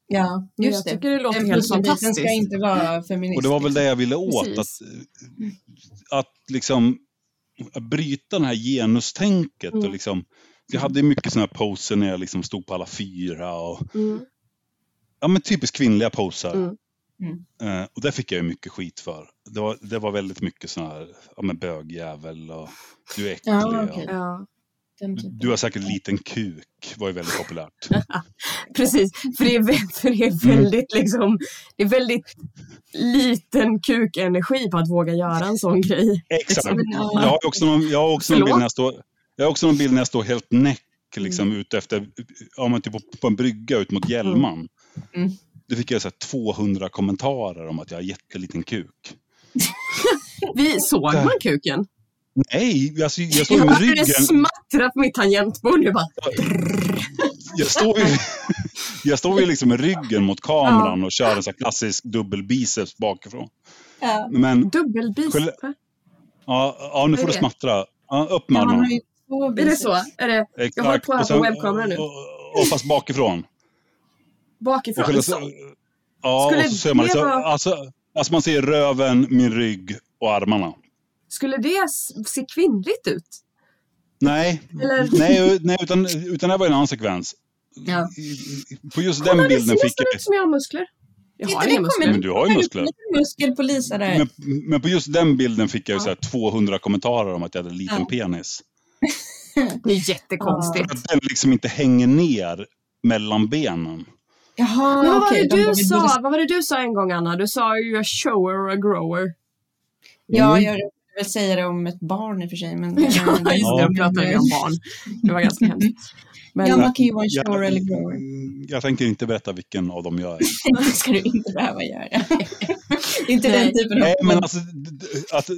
Ja, just jag det. tycker det låter Den helt pusselbiten fantastiskt. ska inte vara feminist. Och det var väl det jag ville åt. Precis. Att, att liksom att bryta det här genustänket. Mm. Och liksom, jag hade mycket sådana här poser när jag liksom stod på alla fyra. Och, Mm. ja, men typiskt kvinnliga poser. Mm. Mm. Eh, och det fick jag ju mycket skit för. Det var, det var väldigt mycket sådana här, ja men bögjävel och du är äcklig. Ja, okej. och, Ja, Den typen. du har säkert liten kuk, var ju väldigt populärt. precis. För det är, vä- för det är väldigt liksom, det är väldigt liten kukenergi på att våga göra en sån grej. Exakt. Liksom. Jag har också någon, jag har också någon Förlåt? bild när jag står, jag har också någon bild när jag står helt näck liksom ute efter, ja men typ på, på en brygga ut mot Hjälman. Mm. Det fick jag så här tvåhundra kommentarer om att jag har jätteliten kuk. Vi såg man kuken. Nej, alltså, jag står Jag med hörde det ryggen. smattra på mitt tangentbord. Jag bara, Jag står ju, jag står ju liksom med ryggen mot kameran och kör en så här klassisk dubbelbiceps bakifrån. Ja. Men dubbelbiceps. Själv- ja, ja, nu får du Vad är det? smattra. Ja, upp med Ja, han har armarna. ju två Är det biceps. så? Är det, jag har på här Och sen- på webbkameran nu. Och, och, och fast bakifrån. Bakifrån. Och själva, Så. ja, Skulle och så ser man det liksom, vara- alltså, alltså man ser röven, min rygg och armarna. Skulle det s- se kvinnligt ut? Nej, Eller- nej, nej utan, utan det var en annan sekvens. Ja. På just Kolla, den det bilden ser fick nästan jag... ut som jag har muskler. Jag Titta, har det inga kommer muskler. en- Men du har ju muskler. Lite muskel på Lisa där. Men, men på just den bilden fick jag ju Ja. så här tvåhundra kommentarer om att jag hade en liten Ja. penis. Det är jättekonstigt. Att den liksom inte hänger ner mellan benen. Jaha, Men vad var okej. det de du bara, vi sa? borde- Vad var det du sa en gång, Anna? Du sa ju a shower or a grower. Ja, Mm. jag vill väl säga det om ett barn i och för sig. Men, Ja, just det. Ja. Jag pratade om barn. Det var ganska hemskt. Men Ja, man kan ju vara en Jag, shower eller grower. jag tänker inte berätta vilken av dem jag är. Det ska du inte behöva göra. Inte Nej. den typen av... Nej, men alltså... d- d- Att,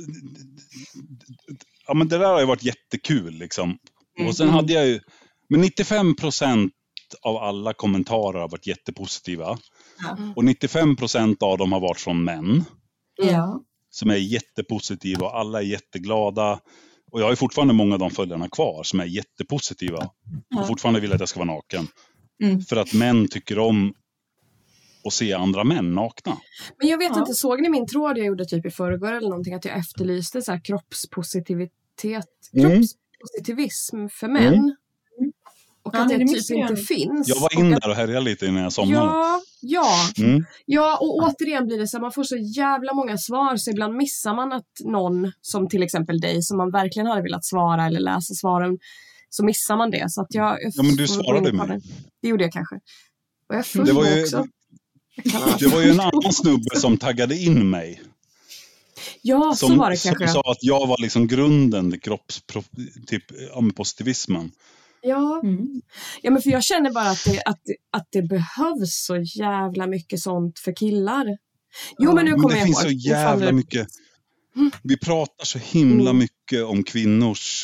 ja, men det där har ju varit jättekul liksom. Och sen Mm. hade jag ju... Men nittiofem procent av alla kommentarer har varit jättepositiva. Ja. Och nittiofem procent av dem har varit från män. Ja. Som är jättepositiva och alla är jätteglada. Och jag har ju fortfarande många av de följarna kvar som är jättepositiva. Ja. Och fortfarande vill att jag ska vara naken. Mm. För att män tycker om att se andra män nakna. Men jag vet Ja. inte, såg ni min tråd jag gjorde typ i förrgår eller någonting? Att jag efterlyste så här kroppspositivitet, Mm. kroppspositivism för män. Mm. Och Ja, att nej, det det typ missade jag. inte finns. Jag var Och in att- där och härjade lite innan jag somnade. Ja, ja. Mm. Ja, och återigen blir det så att man får så jävla många svar så ibland missar man att någon, som till exempel dig, som man verkligen hade velat svara eller läsa svaren, så missar man det. Så att jag, Ja, men du får svarade gå in på mig. det. Det gjorde jag kanske. Och jag full Det var ju, också. det var ju en annan snubbe som taggade in mig. Ja, så Som, var det som kanske. sa att jag var liksom grunden till kroppspro, typ, ja, med positivismen. Ja. Mm. ja, men för jag känner bara att det, att, att det behövs så jävla mycket sånt för killar. Jo, men nu Men kommer det jag finns ihåg. så Nu faller jävla det- mycket. Vi pratar så himla Mm. mycket om kvinnors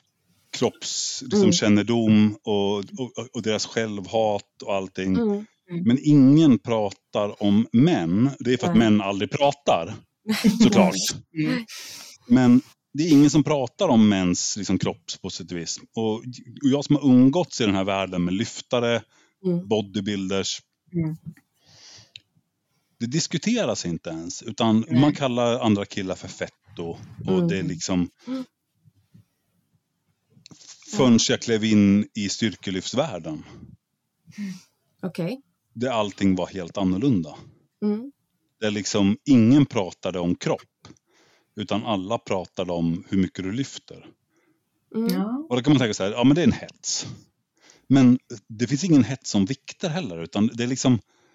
kroppskännedom Mm. och, och, och deras självhat och allting. Mm. Men ingen pratar om män. Det är för att Nej. män aldrig pratar, såklart. Mm. Men det är ingen som pratar om mäns liksom, kroppspositivism. Och, och jag som har umgåtts i den här världen med lyftare, Mm. bodybuilders. Mm. Det diskuteras inte ens. Utan Nej. man kallar andra killar för fetto. Och Mm. det är liksom... Mm. Förrän jag klev in i styrkelyftsvärlden. Okej. Där allting var helt annorlunda. Mm. Där liksom ingen pratade om kropp. Utan alla pratade om hur mycket du lyfter. Mm. Ja. Och då kan man tänka så här, ja men det är en hets. Men det finns ingen hets om vikter heller. Utan det är liksom...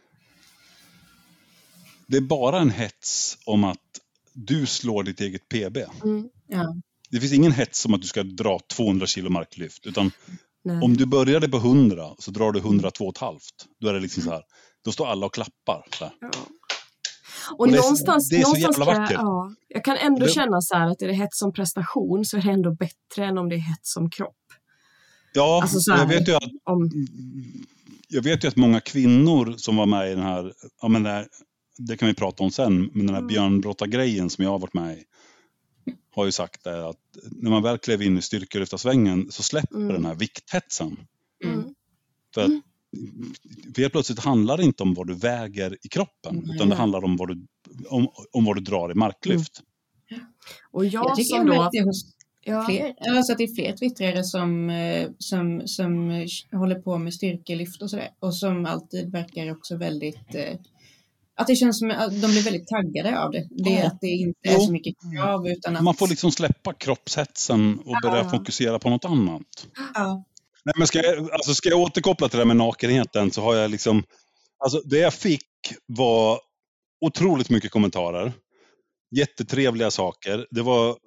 Det är bara en hets om att du slår ditt eget P B. Mm. Ja. Det finns ingen hets om att du ska dra tvåhundra kilo marklyft. Utan Nej. om du började på hundra så drar du hundratvå komma fem. Då är det liksom så här. Då står alla och klappar. Så här. Ja. Och, Och det är- någonstans, det är så någonstans jävla kan jag- vackert. Ja, jag kan ändå Det- känna så här att är det hets som prestation så är det ändå bättre än om det är hets som kropp. Ja, Alltså så och här- jag vet ju att Om, jag vet ju att många kvinnor som var med i den här, ja men det, här, det kan vi prata om sen, men den här Mm. björnbrottargrejen som jag har varit med i har ju sagt det att när man väl klev in i styrkelyftarsvängen så släpper Mm. den här vikthetsen. mm. För att helt plötsligt handlar det inte om vad du väger i kroppen. Mm. Utan det handlar om vad du, om, om vad du drar i marklyft. Mm. Och jag, jag tycker som då... det hos ja. fler, alltså att det är fler twittrare som, som, som håller på med styrkelyft och sådär. Och som alltid verkar också väldigt... Att det känns som att de blir väldigt taggade av det. Det är ja. att det inte är så mycket krav. Utan att... Man får liksom släppa kroppshetsen och börja ja. fokusera på något annat. Ja. Nej, men ska jag, alltså ska jag återkoppla till det här med nakenheten så har jag liksom... Alltså det jag fick var otroligt mycket kommentarer. Jättetrevliga saker. Det var...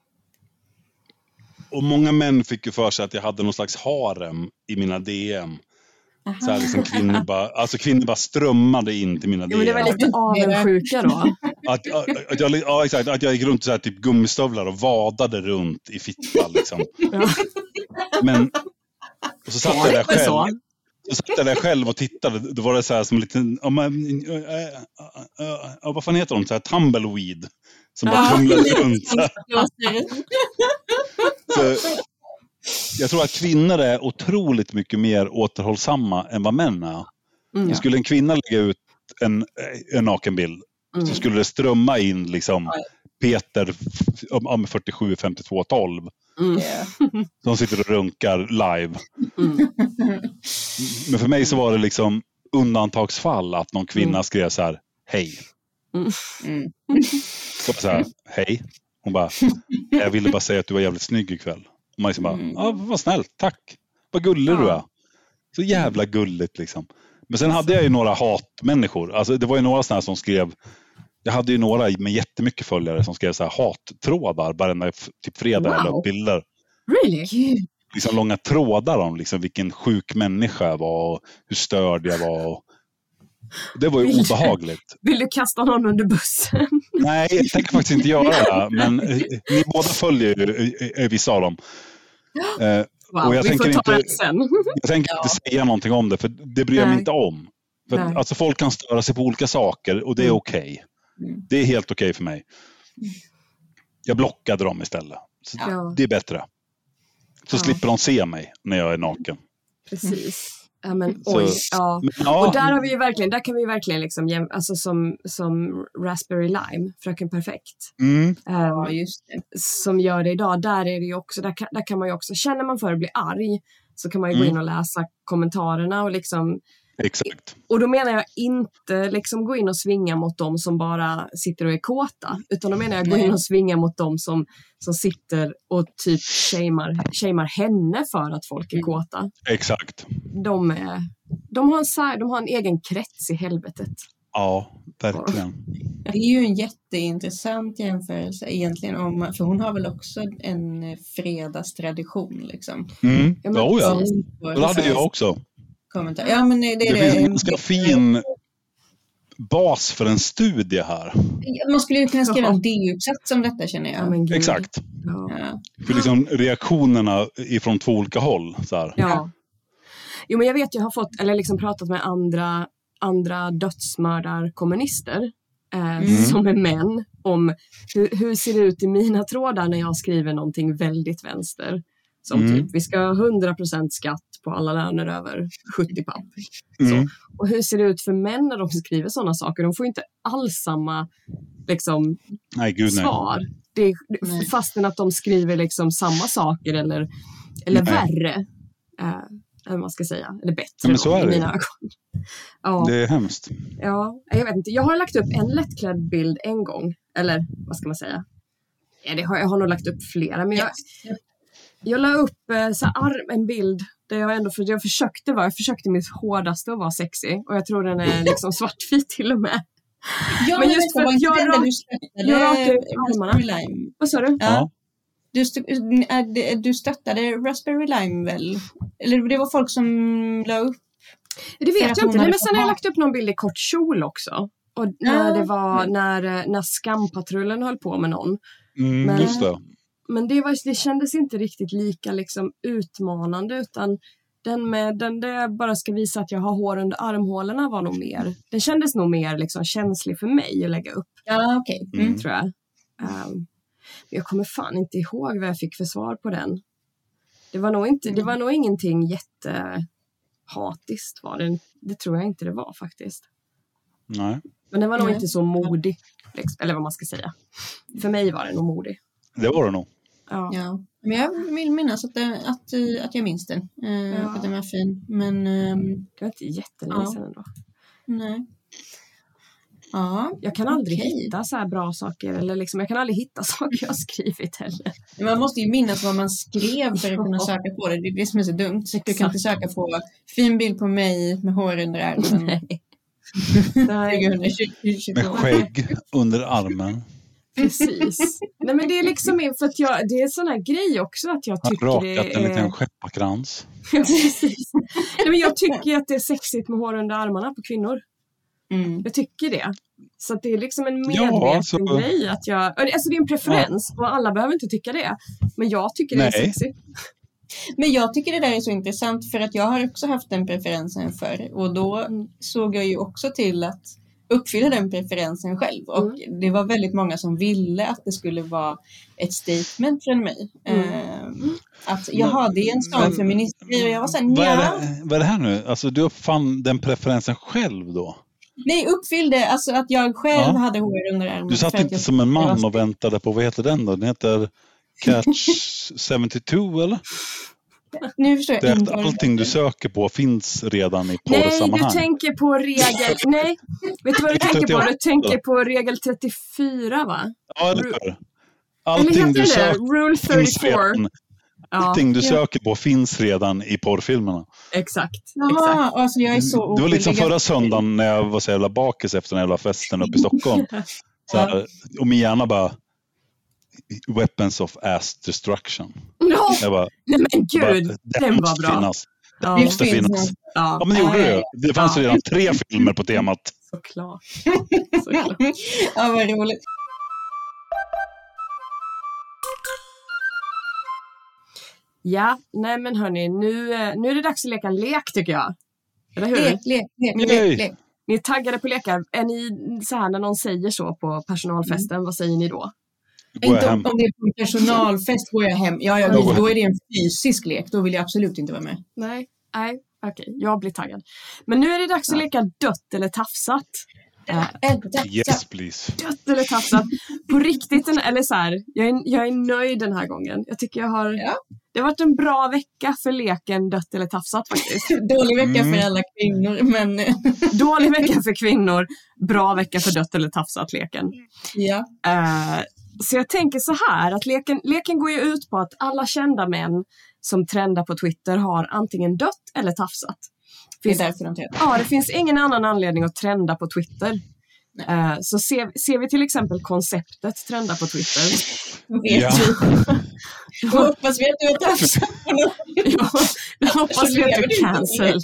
Och många män fick ju för sig att jag hade någon slags harem i mina D M. Aha. Så här liksom kvinnor bara, alltså kvinnor bara strömmade in till mina D M. Ja, men det var lite avundsjuka då. Att, att, att, jag, ja, exakt, att jag gick runt så här, typ gummistövlar och vadade runt i fittan liksom. Ja. Men och så satt jag där själv. Så. så satt jag där själv och tittade. Då var det så här som en liten, ja, men, äh, äh, äh, vad fan heter de? Så här tumbleweed som bara tumlade runt. Så, så jag tror att kvinnor är otroligt mycket mer återhållsamma än vad män är. Mm. Skulle en kvinna lägga ut en, en nakenbild mm. så skulle det strömma in liksom Peter om fyrtiosju femtiotvå tolv mm. som sitter och runkar live. Mm. Men för mig så var det liksom undantagsfall att någon kvinna mm. skrev så här: hej. Mm. Så, så här, hej. Hon bara, jag ville bara säga att du var jävligt snygg ikväll. Och man liksom bara, mm. ja, vad snällt, tack. Vad gullig ja. du är. Så jävla gulligt liksom. Men sen hade jag ju några hatmänniskor. Alltså det var ju några sådana här som skrev, jag hade ju några med jättemycket följare som skrev så här hattrådar varenda typ fredag wow. eller bilder. Really? Liksom långa trådar om liksom vilken sjuk människa jag var och hur störd jag var. Och det var ju vill obehagligt. Du, vill du kasta någon under bussen? Nej, jag tänker faktiskt inte göra det. Men eh, ni båda följer ju eh, vissa av dem. Eh, wow, och jag vi tänker får ta inte, det sen. Jag tänker ja. inte säga någonting om det, för det bryr jag mig inte om. För alltså, folk kan störa sig på olika saker och det är mm. okej. Okay. Mm. Det är helt okej okay för mig. Jag blockade dem istället. Så ja. Det är bättre. Så ja. slipper de se mig när jag är naken. Precis. Ja, men oj, så, ja. Men, ja. Och där har vi ju verkligen, där kan vi verkligen liksom, alltså som, som Raspberry Lime, Fröken Perfekt. Mm. Ja, um, just det. Som gör det idag, där är det ju också, där kan, där kan man ju också, känner man för att bli arg så kan man ju mm. gå in och läsa kommentarerna och liksom. Exakt. Och då menar jag inte liksom gå in och svinga mot dem som bara sitter och är kåta, utan då menar jag gå in och svinga mot dem som, som sitter och typ shamear, shamear henne för att folk är kåta. Exakt. De, är, de, har en, de har en egen krets i helvetet. Ja, verkligen. Det är ju en jätteintressant jämförelse egentligen, om, för hon har väl också en fredagstradition liksom. Mm. Ja, men, oh, ja. Det hade jag också. Kommentar. Ja, men det, det, det finns en ganska fin bas för en studie här. Man skulle ju kunna skriva en D U-uppsats om detta, känner jag. Ja, exakt. Ja. För liksom reaktionerna ifrån två olika håll. Så här. Ja. Jo, men jag vet, jag har fått, eller liksom pratat med andra, andra dödsmördarkommunister eh, mm. som är män om hur, hur ser det ut i mina trådar när jag skriver någonting väldigt vänster. Som mm. typ, vi ska ha hundra procent skatt på alla löner över sjuttio papp. Mm. Så. Och hur ser det ut för män när de skriver sådana saker? De får inte alls samma liksom, nej, gud, svar. Nej. Det, fastän att de skriver liksom samma saker eller, eller värre. Eh, eller vad man ska säga. Eller bättre. Ja, men så är det. I mina ögon. Ja. Det är hemskt. Ja, jag vet inte. Jag har lagt upp en lättklädd bild en gång. Eller vad ska man säga? Ja, det har, jag har nog lagt upp flera. Men jag... Jag la upp eh, så här, en bild där jag ändå för, jag försökte vara, jag försökte mitt hårdaste att vara sexig, och jag tror den är liksom svartvit till och med. Ja, men just för att jag rakade armarna. Vad sa du? Ja. Du, st- du stöttade Raspberry Lime väl? Eller det var folk som la upp? Det vet jag inte, nej, men sen har jag lagt upp någon bild i kort kjol också. Och när det var, när, när Skampatrullen höll på med någon. Mm, men, just det. Men det, var, det kändes inte riktigt lika liksom utmanande, utan den med den där jag bara ska visa att jag har hår under armhålorna var nog mer. Den kändes nog mer liksom känslig för mig att lägga upp. Ja, okej. Okay. Mm. Tror jag. Um, jag kommer fan inte ihåg vad jag fick för svar på den. Det var nog inte, det var nog ingenting jätte hatiskt var det. Det tror jag inte det var faktiskt. Nej. Men den var nog Nej. inte så modig. Liksom, eller vad man ska säga. För mig var den nog modig. Det var det nog. Ja. Ja, men jag vill minnas att, det, att, eh, att jag minns den. Eh, Ja. Att den var fin. Men ehm, Det var inte jättelänge Ja. sedan ändå. nej. Ja, Jag kan aldrig okej. hitta så här bra saker. Eller liksom, jag kan aldrig hitta saker jag har skrivit heller. Man måste ju minnas vad man skrev för att kunna Ja. söka på det. Det är det som är så dumt. Du kan Exakt. inte söka på fin bild på mig med hår under armen. Nej. Nej, tjugohundratjugo. Med skägg under armen. precis. Nej, men det är liksom för att jag, det är en sån här grej också att jag Han tycker rakat det en är... liten skepparkrans. Precis. Nej, men jag tycker att det är sexigt med hår under armarna på kvinnor. Mm. Jag tycker det. Så att det är liksom en medveten Ja, alltså- grej att jag... Alltså det är en preferens och alla behöver inte tycka det. Men jag tycker det är Nej. sexigt. Men jag tycker det där är så intressant för att jag har också haft den preferensen förr. Och då Mm. såg jag ju också till att uppfylla den preferensen själv. Och Mm. det var väldigt många som ville att det skulle vara ett statement från mig. Mm. Eh, att jaha, det är en sån Men- feministgrej. Och jag var såhär, Vad är, nja. det, vad är det här nu? Alltså du uppfann den preferensen själv då? Nej, uppfyllde. Alltså att jag själv Ja. hade hår under armen. Du satt för att inte jag- som en man jag var- och väntade på, vad heter den då? Den heter Catch sjuttiotvå eller? Nu förstår jag Det är inte att vad det allting du heter. söker på finns redan i Nej, du porrsammanhang. tänker på regel... Nej, vet du vad du tänker på? Du tänker på regel trettiofyra, va? Ja, eller hur? Eller Allting heter du det? söker Rule finns fyrtiofyra. redan. Ja, Allting du Ja. söker på finns redan i porrfilmerna. exakt. exakt. Jaha, alltså jag är så Det var lite som oskyldig. förra söndagen när jag var så jävla bakis efter den jävla festen uppe i Stockholm. Så här, och min hjärna bara weapons of ass destruction. Ja, Jag bara, nej men bara, gud, det den var måste bra. finnas. Ja, Det måste finns finnas. någon. Ja, ja, men det gjorde det ju. Det fanns Ja. redan tre filmer på temat. såklart. såklart. Ja, vad roligt. Ja, nej men hörni, nu, eh, nu är det dags att leka en lek tycker jag. Eller hur? Lek, lek, lek, Yay. lek, lek. Ni är taggade på lekar. Är ni så här när någon säger så på personalfesten, Mm. vad säger ni då? Då går jag Inte hem. om, om det är på en personalfest går jag hem. Ja, ja, Då då, går jag då är det en fysisk lek. Då vill jag absolut inte vara med. Nej, nej, okej, jag blir taggad. Men nu är det dags att leka dött eller tafsat. Eh, Yes please. dött eller tafsat. På riktigt, en- eller så här, jag är, jag är nöjd den här gången. Jag tycker jag har, Ja. det har varit en bra vecka för leken dött eller tafsat faktiskt. Dålig vecka Mm. för alla kvinnor, men Dålig vecka för kvinnor, bra vecka för dött eller tafsat leken. ja. Eh, så jag tänker så här, att leken, leken går ju ut på att alla kända män som trendar på Twitter har antingen dött eller tafsat. Det är Finns, därför de trendar. ja, det finns ingen annan anledning att trenda på Twitter. Nej. Eh, så ser, ser vi till exempel konceptet trenda på Twitter. Vet Ja. du. Jag hoppas vi att du har tafsat på någon. Ja, jag hoppas vi att du är cancelled.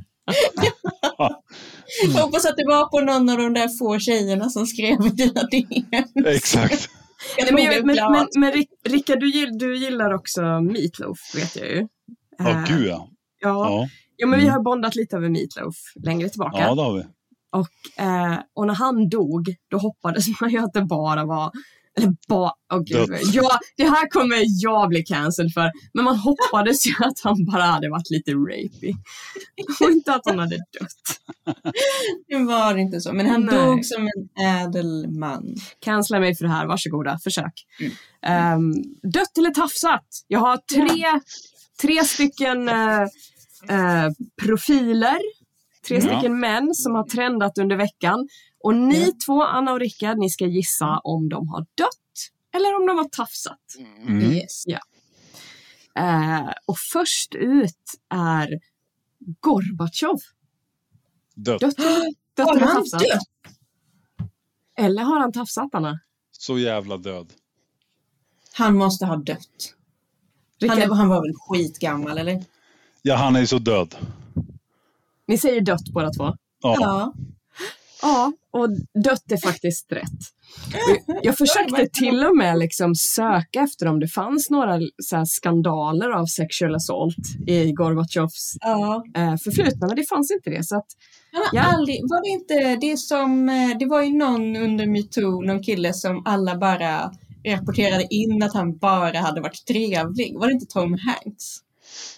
Jag hoppas att det var på någon av de där få tjejerna som skrev i dina D M. Exakt. Jag Nej, men, tror jag, det men, är men, klart. men Rick- Rickard, du, gill, du gillar också Meatloaf, vet jag ju. Ja, Eh, gud ja. ja. Ja, ja, men vi Mm. har bondat lite över Meatloaf längre tillbaka. ja det har vi. Och, eh, och när han dog, då hoppades man ju att det bara var... Eller bara... Åh gud. Dött. Ja, det här kommer jag bli cancelled för. Men man hoppades ju att han bara hade varit lite rapey. Och inte att han hade dött. Det var inte så. Men han Nej. dog som en ädel man. Cancella mig för det här, varsågoda, försök. Mm. Um, dött eller tafsat? Jag har tre, tre stycken uh, uh, profiler. Tre Ja. stycken män som har trendat under veckan. Och ni Ja. två, Anna och Rickard, ni ska gissa om de har dött eller om de har tafsat. Mm. Yes. Uh, och först ut är Gorbatjov. Dött. Dött, dött Har eller han tafsat? dött? Eller har han tafsat, Anna? Så jävla död. Han måste ha dött. Han, Rickard, är, han var väl skitgammal, eller? Ja, han är ju så död. ni säger dött båda två. Ja. Ja. Ja, och dött är faktiskt rätt. Och jag försökte till och med liksom söka efter om det fanns några så här skandaler av sexual assault i Gorbatjovs Ja. eh, förflutna, men det fanns inte det. Så att, Han har Ja. aldrig, var det inte det som, eh, det var ju någon under MeToo, någon kille som alla bara rapporterade in att han bara hade varit trevlig. Var det inte Tom Hanks?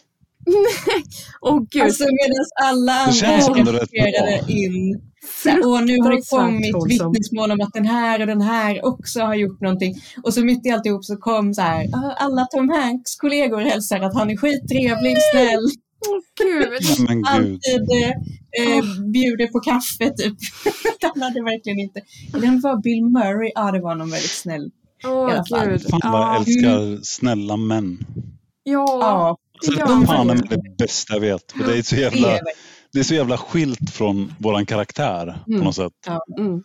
Åh gud. Alltså medan alla andra rapporterade in. Och nu har det kommit vittnesmål om att den här och den här också har gjort någonting. Och så mitt i alltihop så kom så här, alla Tom Hanks kollegor hälsar att han är skittrevlig, snäll. Åh gud. Men alltid eh, oh. bjuder på kaffe typ. Den hade verkligen inte. Den var Bill Murray, ja det var någon väldigt snäll. Åh oh, gud. Fan vad jag älskar snälla män. Ja. ja. Alltså, ja. de fan är det bästa jag vet. För det är så jävla, det är så jävla skilt från våran karaktär mm. på något sätt. Ja, mm.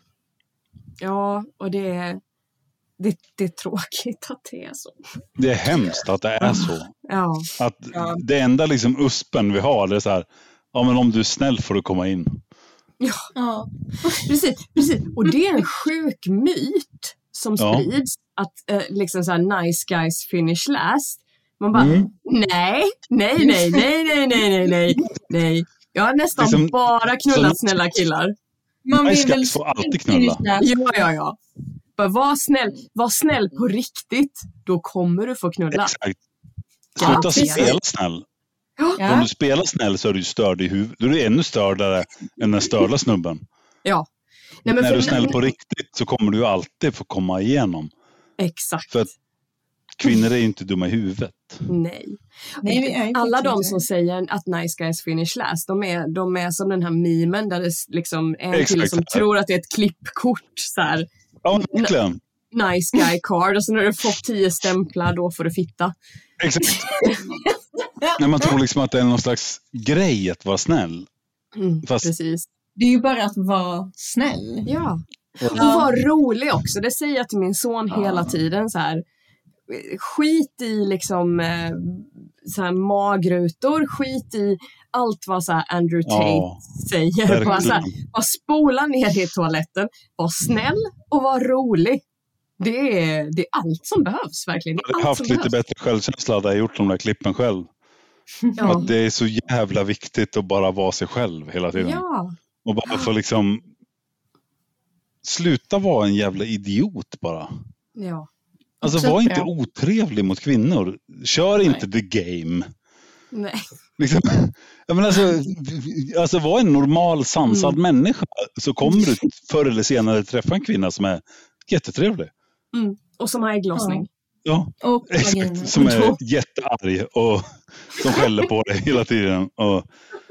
ja och det är, det, det är tråkigt att det är så. Det är hemskt att det är så. Ja. Att ja. Det enda liksom uspen vi har, det är så här, ja men om du är snäll får du komma in. Ja, ja. precis, precis. Och det är en sjuk myt som sprids. Ja. Att eh, liksom så här, nice guys finish last. Man bara, mm. nej, nej, nej, nej, nej, nej, nej, nej, nej. Jag har nästan liksom, bara knullat så, snälla killar. Man nice vill guys får alltid knulla. Ja, ja, ja. Bara var snäll, var snäll på riktigt. Då kommer du få knulla. Exakt. Sluta ja, spela snäll. Ja. Om du spelar snäll så är du störd i huvudet. Då är du ännu stördare än den störda snubben. Ja. Nej, men när för, du är snäll men, på riktigt så kommer du alltid få komma igenom. Exakt. För att kvinnor är ju inte dumma i huvudet. Nej. Nej vi är alla de som säger att nice guys finish last, de är, de är som den här memen där det liksom är en kille som tror att det är ett klippkort. Så här, ja, verkligen. Nice guy card. Och så när du fått tio stämplar, då får du fitta. Exakt. När man tror liksom att det är någon slags grej att vara snäll. Mm, Fast... Precis. Det är ju bara att vara snäll. Ja. Och vara rolig också. Det säger jag till min son ja. hela tiden. Så här, skit i liksom eh, så här magrutor. Skit i allt vad så här Andrew Tate ja, säger. Bara, så här, bara spola ner i toaletten. Var snäll och var rolig. Det är, det är allt som behövs verkligen. Det är jag har haft lite behövs. bättre självkänsla där jag gjort de där klippen själv. Ja. Att det är så jävla viktigt att bara vara sig själv hela tiden. Ja. Och bara få liksom sluta vara en jävla idiot bara. Ja. Alltså Också var inte bra. otrevlig mot kvinnor. Kör Nej. inte the game. Nej. Liksom, jag menar alltså, alltså var en normal sansad mm. människa så kommer du förr eller senare träffa en kvinna som är jättetrevlig. Mm. Och som har ägglossning. Ja, och exakt. Som är jättearg och som skäller på dig hela tiden. Och,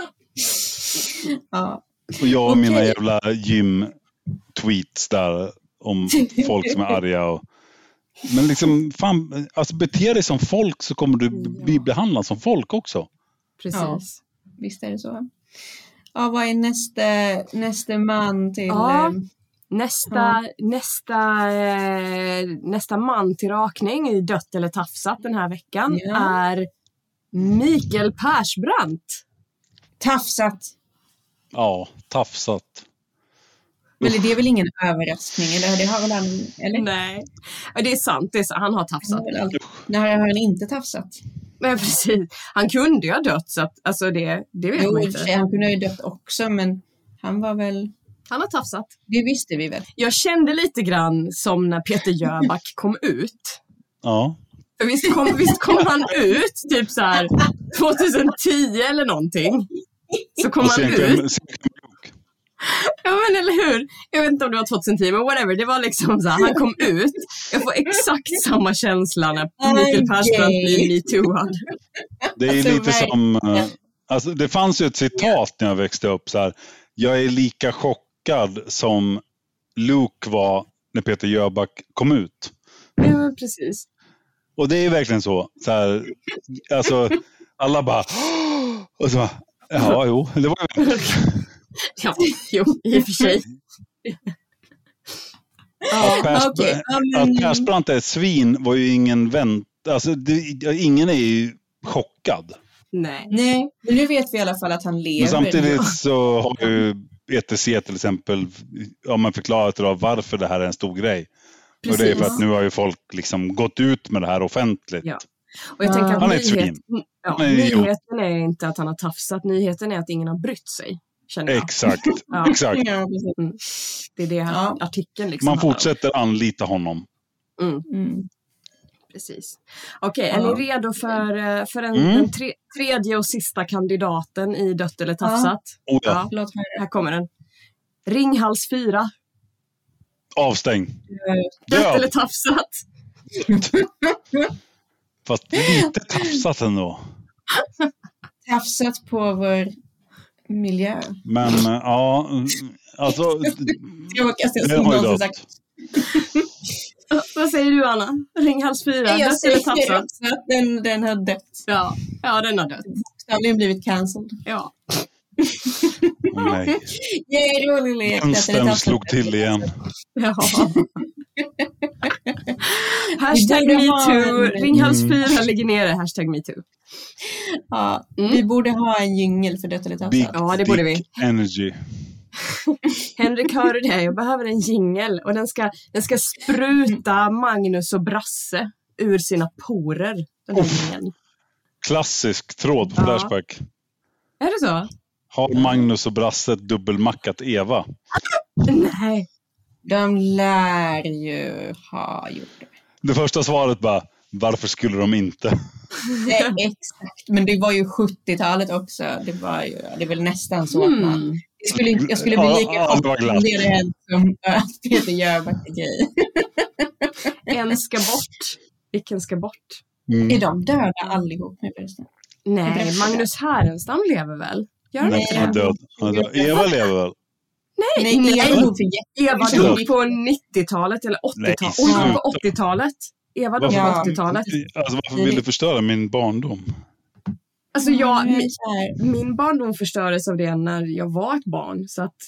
ja. och jag och okay. mina jävla gym-tweets där om folk som är arga. Och, men liksom, fan, alltså bete dig som folk så kommer du bli behandlad som folk också. Precis. Ja, visst är det så. Ja, vad är nästa, nästa man till... Ja. Nästa, ja. nästa, eh, nästa man till rakning i Dött eller tafsat den här veckan ja. är Mikael Persbrandt. Tafsat. Ja, tafsat. Men det är väl ingen överraskning? Eller det har väl han, eller? Nej, det är sant. Det är så. Han har tafsat. Nej, har han inte tafsat? Men precis. Han kunde ju ha dött. Så att, alltså det, det vet jo, man inte. Han kunde ju ha dött också, men han var väl... Han har tafsat. Det visste vi väl. Jag kände lite grann som när Peter Jöback kom ut. Ja. För visst kom, visst kom han ut typ så här tjugohundratio eller någonting. Så kom han ut. Ja men eller hur? Jag vet inte om det var tjugohundratio men whatever. Det var liksom så här, han kom ut. Jag får exakt samma känsla när Mikael Persbrandt blir metooad. Det är alltså, lite som... Alltså, det fanns ju ett citat när jag växte upp så här. Jag är lika chockad som Luke var när Peter Jöback kom ut. Ja, precis. Och det är verkligen så. så här, alltså, alla bara... Och så bara, ja, jo, det var ju... Ja, jo, i och för sig. Att, Pers, okay. att Persbrandt är ett svin var ju ingen vänt... Alltså, det, ingen är ju chockad. Nej. Nej, men nu vet vi i alla fall att han lever. Men samtidigt så har ju E T C till exempel ja, man förklarat då varför det här är en stor grej. Precis. Och det är för att nu har ju folk liksom gått ut med det här offentligt. Ja. Och jag tänker att han är nyhet, ja, nyheten är inte att han har tafsat. Nyheten är att ingen har brytt sig. Känner jag. Exakt. Ja. Exakt. Mm. Det är det här ja. artikeln liksom. Man fortsätter anlita honom. Mm. Mm. Precis. Okej, okay, Ja. är ni redo för, för en, Mm. den tre, tredje och sista kandidaten i Dött eller tafsat? Ja. Oh, ja. Låt höra. Här kommer den. Ringhals fyra. Avstäng. Dött Död. eller tafsat? Fast lite tafsat ändå. Tafsat på vår miljö. Men äh, ja, alltså. Tråkigaste Det som har ju någonsin dött. sagt. Vad säger du, Anna? Ringhals fyra. Jag Dött eller säger tafsat? också att den, den har dött. Ja. ja, den har dött. Bokstavligen blivit cancelled. Ja. Oh, nej. Yay, rolig lek. Vänstern slog till igen. ja. Hashtag Vi borde metoo. ha en- Ringhals Mm. fyra ligger nere. Hashtag metoo. Ja, Mm. vi borde ha en jingel för Dött eller Big tafsat. Ja, det borde vi. dick energy. Henrik, hör du det? Jag behöver en jingel. Och den ska, den ska spruta Magnus och Brasse ur sina porer. Den här jingeln. Klassisk tråd på Ja. Flashback. Är det så? Har Magnus och Brasse dubbelmackat Eva? Nej. De lär ju ha gjort det. Det första svaret bara, varför skulle de inte? Nej, exakt. Men det var ju sjuttiotalet också. Det var ju, det är väl nästan så att man... Mm. Jag skulle, inte- jag skulle bli Ja, lika ja, det var chockad glatt. om det hade hänt som att Peter Jöback grej. En ska bort. Vilken ska bort? Mm. Är de döda allihop nu förresten? Nej, Magnus Härenstam lever väl? Gör han Nej, inte han är det? död. Han är död. Eva lever väl? Nej, nej. Eva dog för jätte- Eva Förlåt. dog på nittiotalet eller åttiotalet. Nej, Hon dog sluta. på åttiotalet. Eva dog på Ja. åttiotalet. Alltså, varför vill du förstöra min barndom? Alltså jag, Mm, min, så här. min barndom förstördes av det när jag var ett barn. Så att...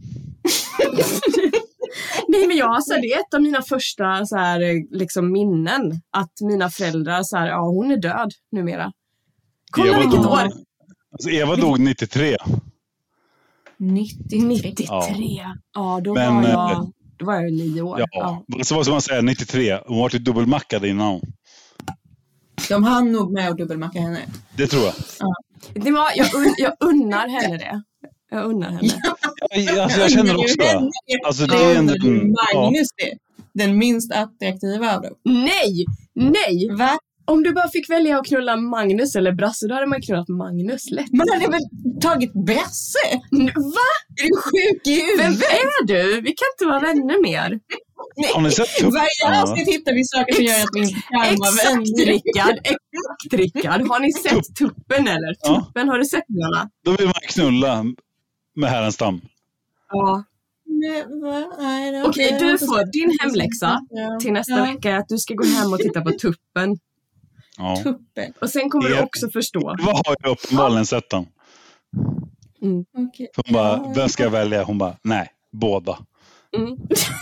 Nej, men jag, så här, det är ett av mina första så här, liksom, minnen. Att mina föräldrar, så här, ja, hon är död numera. Kolla Eva vilket dog, år. alltså, Eva dog nittiotre. nittiotre. nittiotre. Ja, ja då, Men, var eh, jag, då var jag nio år. Ja, Ja. så vad ska man säga, nittiotre. Hon var typ dubbelmackad innan. De hann nog med att dubbelmacka henne. Det tror jag. Det var, jag, un, jag unnar henne det. Jag unnar henne. Jag, alltså, jag känner också det. Alltså, det är en, ja. Magnus det. Den minst attraktiva av dem. Nej! Nej! Va? Om du bara fick välja att knulla Magnus eller Brasse, då hade man knullat Magnus lätt. Man hade väl tagit Brasse? Va? Är du sjuk i Vem huvudet? är du? Vi kan inte vara vänner mer. Har ni sett tuppen? Varje avsnitt hittar vi saker som gör att vi inte kan vara Exakt, vänner. Rickard. Exakt, Rickard. Har ni sett tuppen eller? Ja. Tuppen, har du sett den, Anna? Då vill man knulla med Härenstam. Ja. Nej, va? Nej, det- Okej, det- du det- får din hemläxa Ja. till nästa Ja. vecka. Att du ska gå hem och titta på tuppen. Ja. Tuppen. Och sen kommer du Ja. också förstå. Vad har jag uppenbarligen sett den? Mm. Okej. Hon bara, vem ska jag välja? Hon bara, nej, båda. Mm.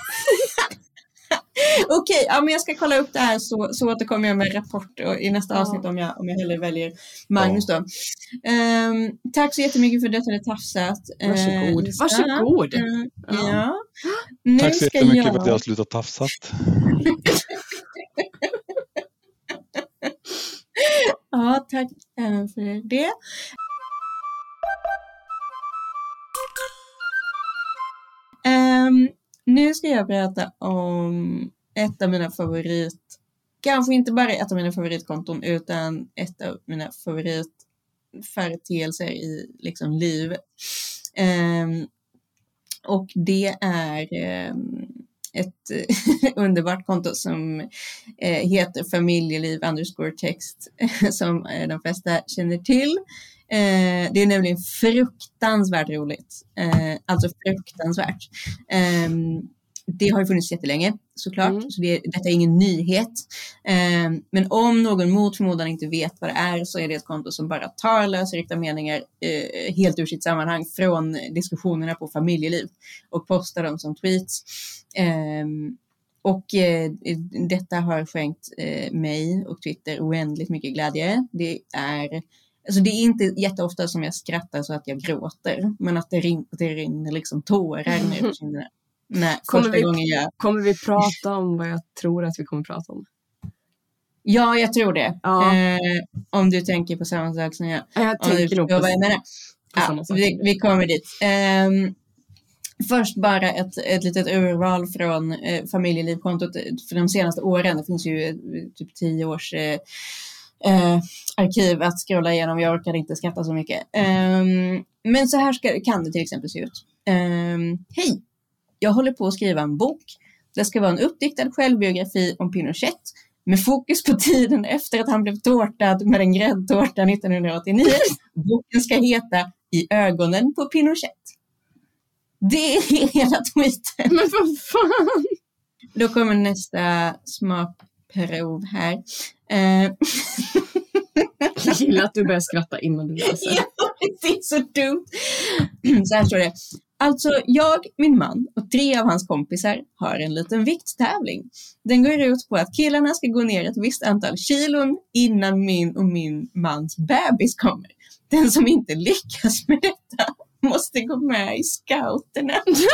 Okej, ja, men jag ska kolla upp det här så, så återkommer jag med rapport och, i nästa Ja. avsnitt om jag, om jag hellre väljer Magnus då. Ehm, tack så jättemycket för detta, det tafsat. Ehm, Varsågod. Lisa. Varsågod. Ehm, Ja. ja. Nu Tack så ska jättemycket jag... för att jag har slutat tafsat. Ja, tack även för det. Ehm, nu ska jag berätta om ett av mina favorit, kanske inte bara ett av mina favoritkonton utan ett av mina favoritföreteelser i liksom livet. Ehm, och det är ehm, ett underbart konto som eh, heter familjeliv underscore text som eh, de flesta känner till. Eh, det är nämligen fruktansvärt roligt. Eh, alltså fruktansvärt. Eh, det har ju funnits jättelänge såklart. Mm. Så det, detta är ingen nyhet. Eh, men om någon mot förmodan inte vet vad det är så är det ett konto som bara tar lösryckta meningar eh, helt ur sitt sammanhang från diskussionerna på familjeliv och postar dem som tweets. Eh, och eh, detta har skänkt eh, mig och Twitter oändligt mycket glädje. Det är Alltså det är inte jätteofta som jag skrattar så att jag gråter. Men att det, rin- det rinner liksom tårar ner på kinderna. Nej, Kommer första vi- gången jag... Kommer vi prata om vad jag tror att vi kommer prata om? Ja, jag tror det. Ja. Eh, om du tänker på samma sak som jag. Jag Om du tänker nog förstår på, vad jag menar. på Ja, samma sak. vi, vi kommer dit. Um, Först bara ett, ett litet urval från eh, familjelivkontot för de senaste åren. Det finns ju eh, typ tio års eh, eh, arkiv att scrolla igenom. Jag orkar inte skratta så mycket. Um, men så här ska, kan det till exempel se ut. Um, Hej, jag håller på att skriva en bok. Det ska vara en uppdiktad självbiografi om Pinochet med fokus på tiden efter att han blev tårtad med en gräddtårta nittonhundraåttionio. Boken ska heta I ögonen på Pinochet. Det är hela tweeten. Men vad fan? Då kommer nästa smakprov här. Uh. Jag gillar att du börjar skratta innan du läser. Ja, det är så dumt. Så här står det. Alltså, jag, min man och tre av hans kompisar har en liten vikttävling. Den går ut på att killarna ska gå ner ett visst antal kilon innan min och min mans bebis kommer. Den som inte lyckas med detta måste gå med i scouterna.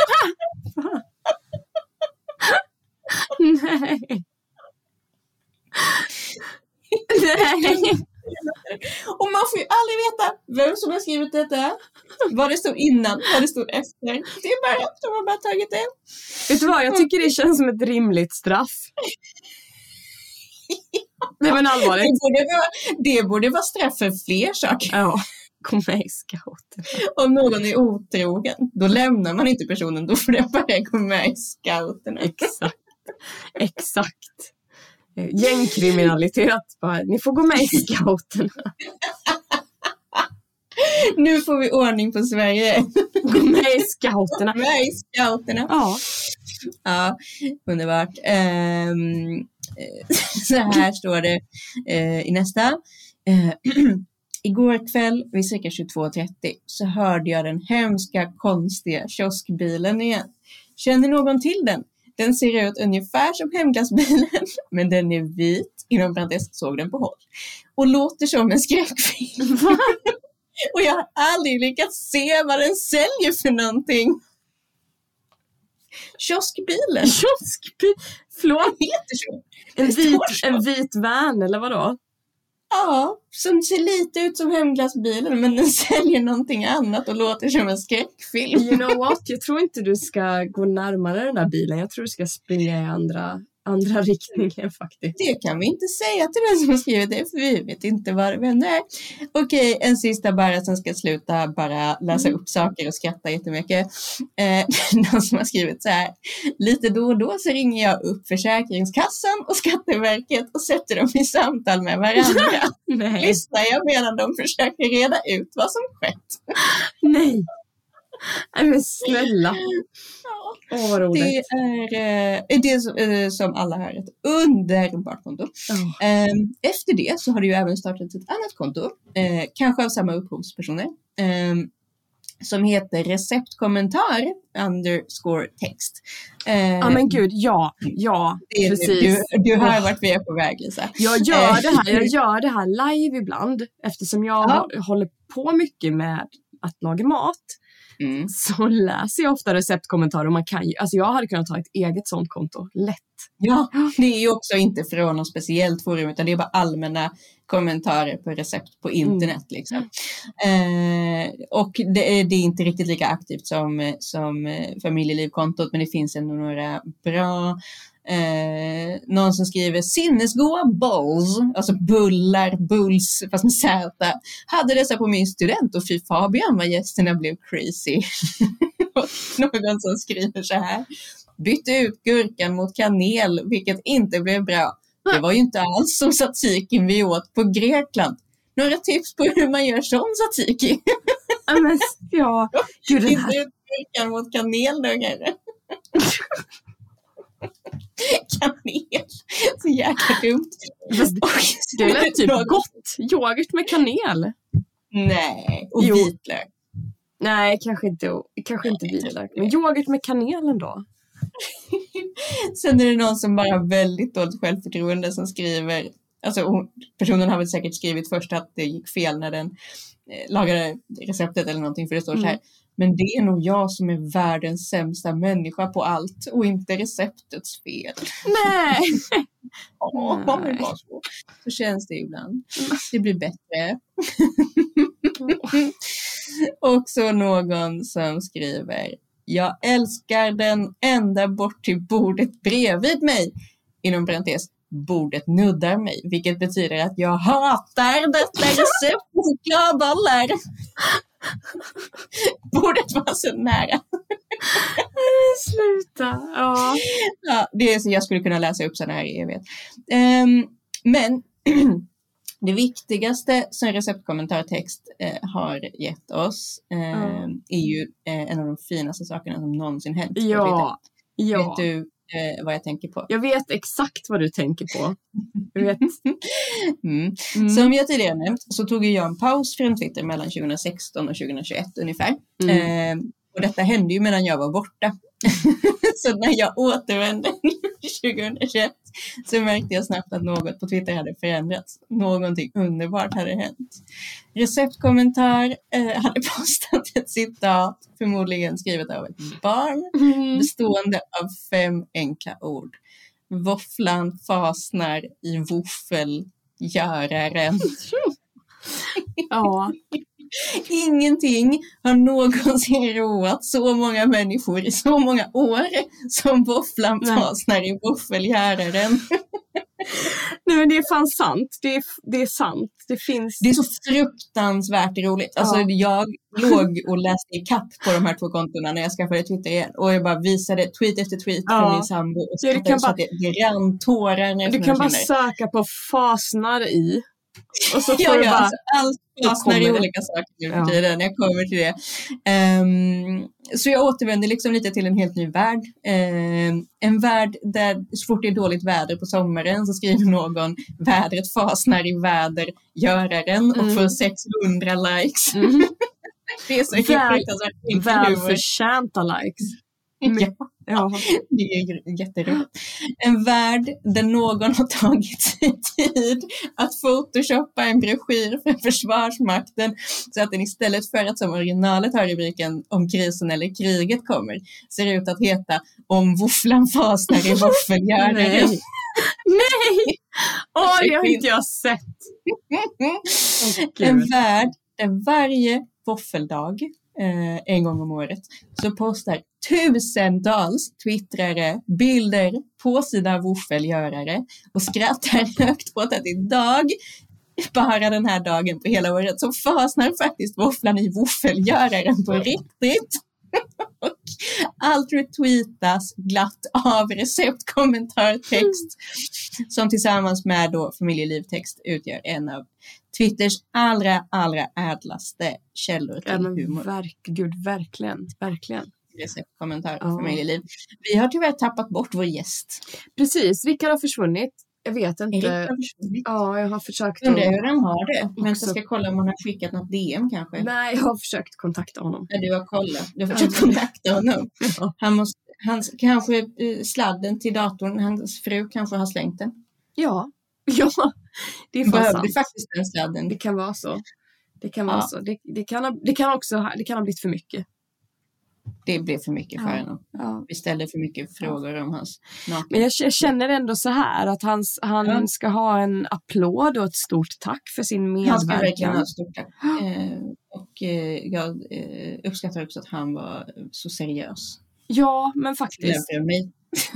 Nej. Nej. Och man får ju aldrig veta vem som har skrivit detta, vad det stod innan, vad det stod efter. Det är bara att de har bara tagit det. Vet du vad, jag tycker det känns som ett rimligt straff. Det var en allvarligt. Det borde vara, det borde vara straff för fler saker. Ja, kom med i scouten. Om någon är otrogen, då lämnar man inte personen, då får det bara gå med i scouterna. Exakt, exakt. Gängkriminalitet, bara, ni får gå med i scouterna. Nu får vi ordning på Sverige. Gå med i scouterna. Med i scouterna. Ja. Ja, underbart. Um, så här står det uh, i nästa. Uh, Igår kväll vid cirka tjugotvå trettio så hörde jag den hemska, konstiga kioskbilen igen. Känner någon till den? Den ser ut ungefär som hemglassbilen, men den är vit, inom parentes såg den på håll, och låter som en skräckfilm. Och jag har aldrig lyckats se vad den säljer för någonting. Kioskbilen. Kioskbil. Förlåt. Heter så. En vit, en vit van, eller vadå? Ja, som ser lite ut som hemglassbilen, men den säljer någonting annat och låter som en skräckfilm. You know what? Jag tror inte du ska gå närmare den här bilen. Jag tror du ska springa i andra, andra riktningen faktiskt. Det kan vi inte säga till den som har skrivit det, för vi vet inte vad vem det är. Okej, en sista bara som ska sluta bara läsa upp saker och skratta jättemycket. Eh, någon som har skrivit så här. Lite då och då så ringer jag upp Försäkringskassan och Skatteverket och sätter dem i samtal med varandra. Nej. Lyssnar jag medan de försöker reda ut vad som skett. Nej. Nej men snälla. Ja. Åh, vad roligt. Det är eh, det som, eh, som alla har ett underbart konto. Oh. Eh, efter det så har det ju även startat ett annat konto. Eh, kanske av samma upphovspersoner. Eh, som heter receptkommentar underscore text. Eh, Ja men gud, ja, ja, det, precis. Du, du hör vart vi är på väg, Lisa. Jag gör det här, jag gör det här live ibland eftersom jag Ja. håller på mycket med att laga mat. Mm. Så läser jag ofta receptkommentarer och man kan ju, alltså jag hade kunnat ta ett eget sånt konto, lätt. Ja, det är ju också inte från något speciellt forum utan det är bara allmänna kommentarer på recept på internet mm. liksom. Eh, och det är, det är inte riktigt lika aktivt som, som familjelivkontot, men det finns ändå några bra. Eh, någon som skriver sinnesgoda balls, alltså bullar, bulls fast med Z, hade dessa på min student och fy Fabian vad gästerna blev crazy. Och någon som skriver så här: bytte ut gurkan mot kanel vilket inte blev bra. Det var ju inte alls som tzatzikin vi åt på Grekland. Några tips på hur man gör sån tzatziki? Ja, men, ja. Gud, det här. Bytte ut gurkan mot kanel då kanske. Kanel. Så jäkla dumt. Det är typ gott. Yoghurt med kanel. Nej, och Jo. vitlök. Nej, kanske inte, kanske inte vitlök. Men yoghurt med kanel ändå. Sen är det någon som bara har väldigt dåligt självförtroende som skriver, alltså hon, personen har väl säkert skrivit först att det gick fel när den eh, lagade receptet eller någonting, för det står mm. så här: men det är nog jag som är världens sämsta människa på allt och inte receptets fel. Nej. Åh, oh, Nej. Så. så känns det ibland. Det blir bättre. Och så någon som skriver: Jag älskar den ända bort till bordet bredvid mig. Inom parentes, bordet nuddar mig. Vilket betyder att jag hatar detta recept på chokladbollar. Bordet var så nära. Sluta. Ja. Ja, det är så jag skulle kunna läsa upp sådana här i evighet. Um, men det viktigaste som receptkommentartext eh, har gett oss eh, mm. är ju eh, en av de finaste sakerna som någonsin hänt. Ja. ja. Vet du eh, vad jag tänker på? Jag vet exakt vad du tänker på. Jag vet. mm. Mm. Som jag tidigare nämnt så tog jag en paus från Twitter mellan tjugohundrasexton och tjugohundratjugoett ungefär. Mm. Eh, och detta hände ju medan jag var borta. Så när jag återvände tjugohundratjugoett så märkte jag snabbt att något på Twitter hade förändrats. Någonting underbart hade hänt. Receptkommentar eh, hade postat ett citat, förmodligen skrivet av ett barn, mm. bestående av fem enkla ord. Våfflan fasnar i våffelgöraren. Ja. Ingenting har någonsin roat så många människor i så många år som våfflan fasnar i våffelgöraren. Nej, men det är fan sant. Det är, det är sant. Det finns... Det är så fruktansvärt roligt. Alltså, ja. Jag låg och läste i kapp på de här två kontona när jag skaffade Twitter igen. Och jag bara visade tweet efter tweet ja. från min sambo. Och så, ja, kan så bara... att det, det rann tårar. Du kan bara söka på fasnar i. Och så får ja, du ja, bara... alltså, allt fastnar i olika saker nu för tiden. Jag kommer till det. Um, så jag återvänder liksom lite till en helt ny värld. Um, en värld där så fort det är dåligt väder på sommaren så skriver någon vädret fasnar i väder göraren mm. och får sexhundra likes. Mm. Det är så Väl, välförtjänta likes. Mm. Ja. Ja, det är jätteroligt. En värld där någon har tagit sig tid att photoshoppa en broschyr för Försvarsmakten så att den istället för att som originalet har rubriken om krisen eller kriget kommer ser ut att heta om våfflan fasnar i våffelgöraren. Nej! Nej! Åh, det har inte jag sett. Oh, en värld där varje våffeldag Eh, en gång om året så postar tusentals twittrare bilder på sina våffelgörare och skrattar högt på att idag, bara den här dagen på hela året, så fasnar faktiskt våfflan i våffelgöraren på riktigt. Och allt retweetas glatt av receptkommentartext som tillsammans med då familjelivtext utgör en av Twitters allra, allra ädlaste källor till ja, men humor. Verk, gud, verkligen, verkligen. Receptkommentar och ja. Familjeliv. Vi har tyvärr tappat bort vår gäst. Precis, Rickard har försvunnit. Jag vet inte. Har försvunnit. Ja, jag har försökt. Undrar hur han har det. Men jag ska kolla om han har skickat något D M kanske. Nej, jag har försökt kontakta honom. Ja, du har kollat. Du har försökt kontakta honom. Ja. Han måste, han, kanske sladden till datorn, hans fru kanske har slängt den. Ja, ja. Det är fan Behövde sant. faktiskt den sladden. Det kan vara så. Det kan ja. vara så. Det, det, kan ha, det kan också ha, det kan ha blivit för mycket. Det blev för mycket för ja. Honom. Ja. Vi ställde för mycket frågor ja. Om hans naken. Men jag, jag känner ändå så här att hans, han ja. Ska ha en applåd och ett stort tack för sin medverkan. Han ska verkligen ha ett stort tack. Eh, och eh, jag eh, uppskattar också att han var så seriös. Ja, men faktiskt. Mig.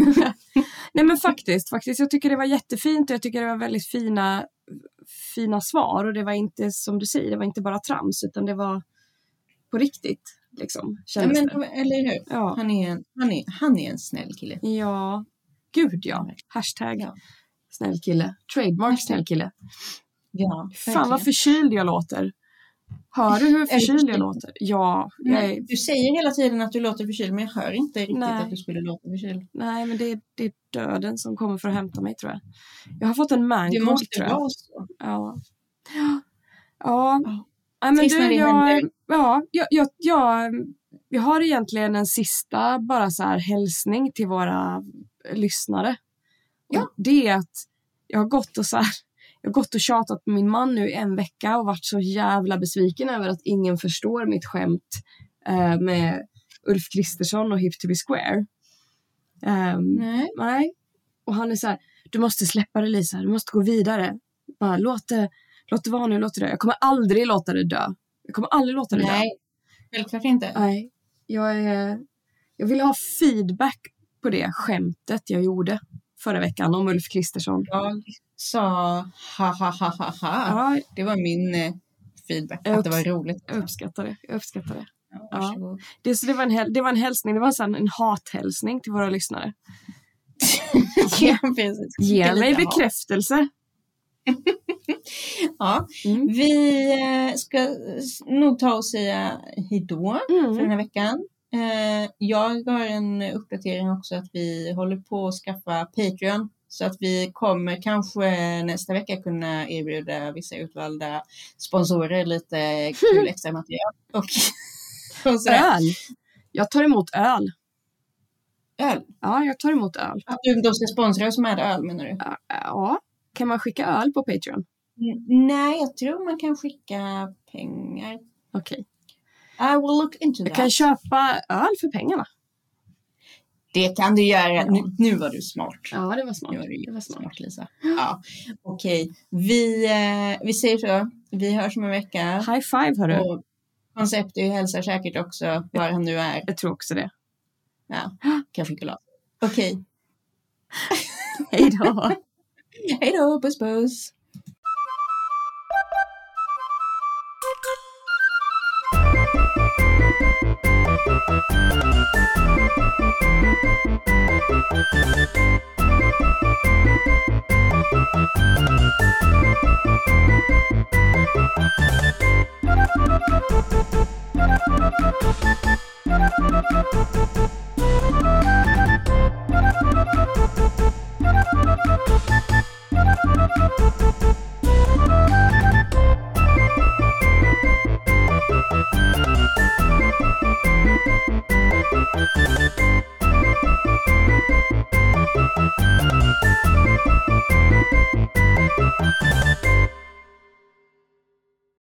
Nej, men faktiskt, faktiskt. Jag tycker det var jättefint och jag tycker det var väldigt fina, fina svar. Och det var inte, som du säger, det var inte bara trams utan det var på riktigt. Liksom, ja, men, eller hur? Ja. Han, är en, han, är, han är en snäll kille. Ja, gud ja. Hashtag ja. Snäll kille. Trademark snäll kille. Ja, fan vad förkyld jag låter. Hör du hur förkyld jag låter? Ja. Jag är... Du säger hela tiden att du låter förkyld men jag hör inte riktigt Nej. Att du skulle låta förkyld. Nej, men det är, det är döden som kommer för att hämta mig tror jag. Jag har fått en mancold tror jag. Det måste vara så. Ja. Ja. Ja. ja. Ja, men du, jag, ja, jag, jag, jag, jag har egentligen en sista bara så här hälsning till våra lyssnare. Ja. Och det är att jag har gått och så här, jag har gått och tjatat på min man nu i en vecka och varit så jävla besviken över att ingen förstår mitt skämt eh, med Ulf Kristersson och Hip to be Square. Um, nej. nej. Och han är så här, du måste släppa det Lisa, du måste gå vidare. Bara låt det Låt det vara nu, låt det dö. Jag kommer aldrig låta det dö. Jag kommer aldrig låta det Nej, dö. Nej, självklart inte. Nej, jag är... Jag vill ha feedback på det skämtet jag gjorde förra veckan om Ulf Kristersson. Jag sa ha ha ha ha ha. Ja. Det var min eh, feedback. Jag Att det var roligt. Jag uppskattar det. Jag uppskattar det. Ja, Ja. varsågod. Det, så det, var en häl- det var en hälsning. Det var en, sån, en hathälsning till våra lyssnare. Ja, precis. Ge Lite mig hat. bekräftelse. Ja, Mm. vi eh, ska s- nog ta och säga hejdå Mm. för den här veckan. Eh, jag har en uppdatering också att vi håller på att skaffa Patreon. Så att vi kommer kanske nästa vecka kunna erbjuda vissa utvalda sponsorer lite kul extra material. Och, och sådär. Öl. Jag tar emot öl. Öl. Ja, jag tar emot öl. Att du- de ska sponsra oss med öl, menar du? Ja, ja. Kan man skicka öl på Patreon? Mm, Nej, jag tror man kan skicka pengar. Okej. I will look into Jag that. kan köpa öl för pengarna. Det kan du göra. Ja. Nu, nu var du smart. Ja, det var smart. Nu var du Det var smart. smart, Lisa. Ja, okej. Vi, eh, vi säger så. Vi hörs om en vecka. High five, hörru. Och Concepty hälsar säkert också var han nu är. Jag tror också det. Ja, kaffekolat. Okej. Hej då. Hej då, puss puss. Thank you.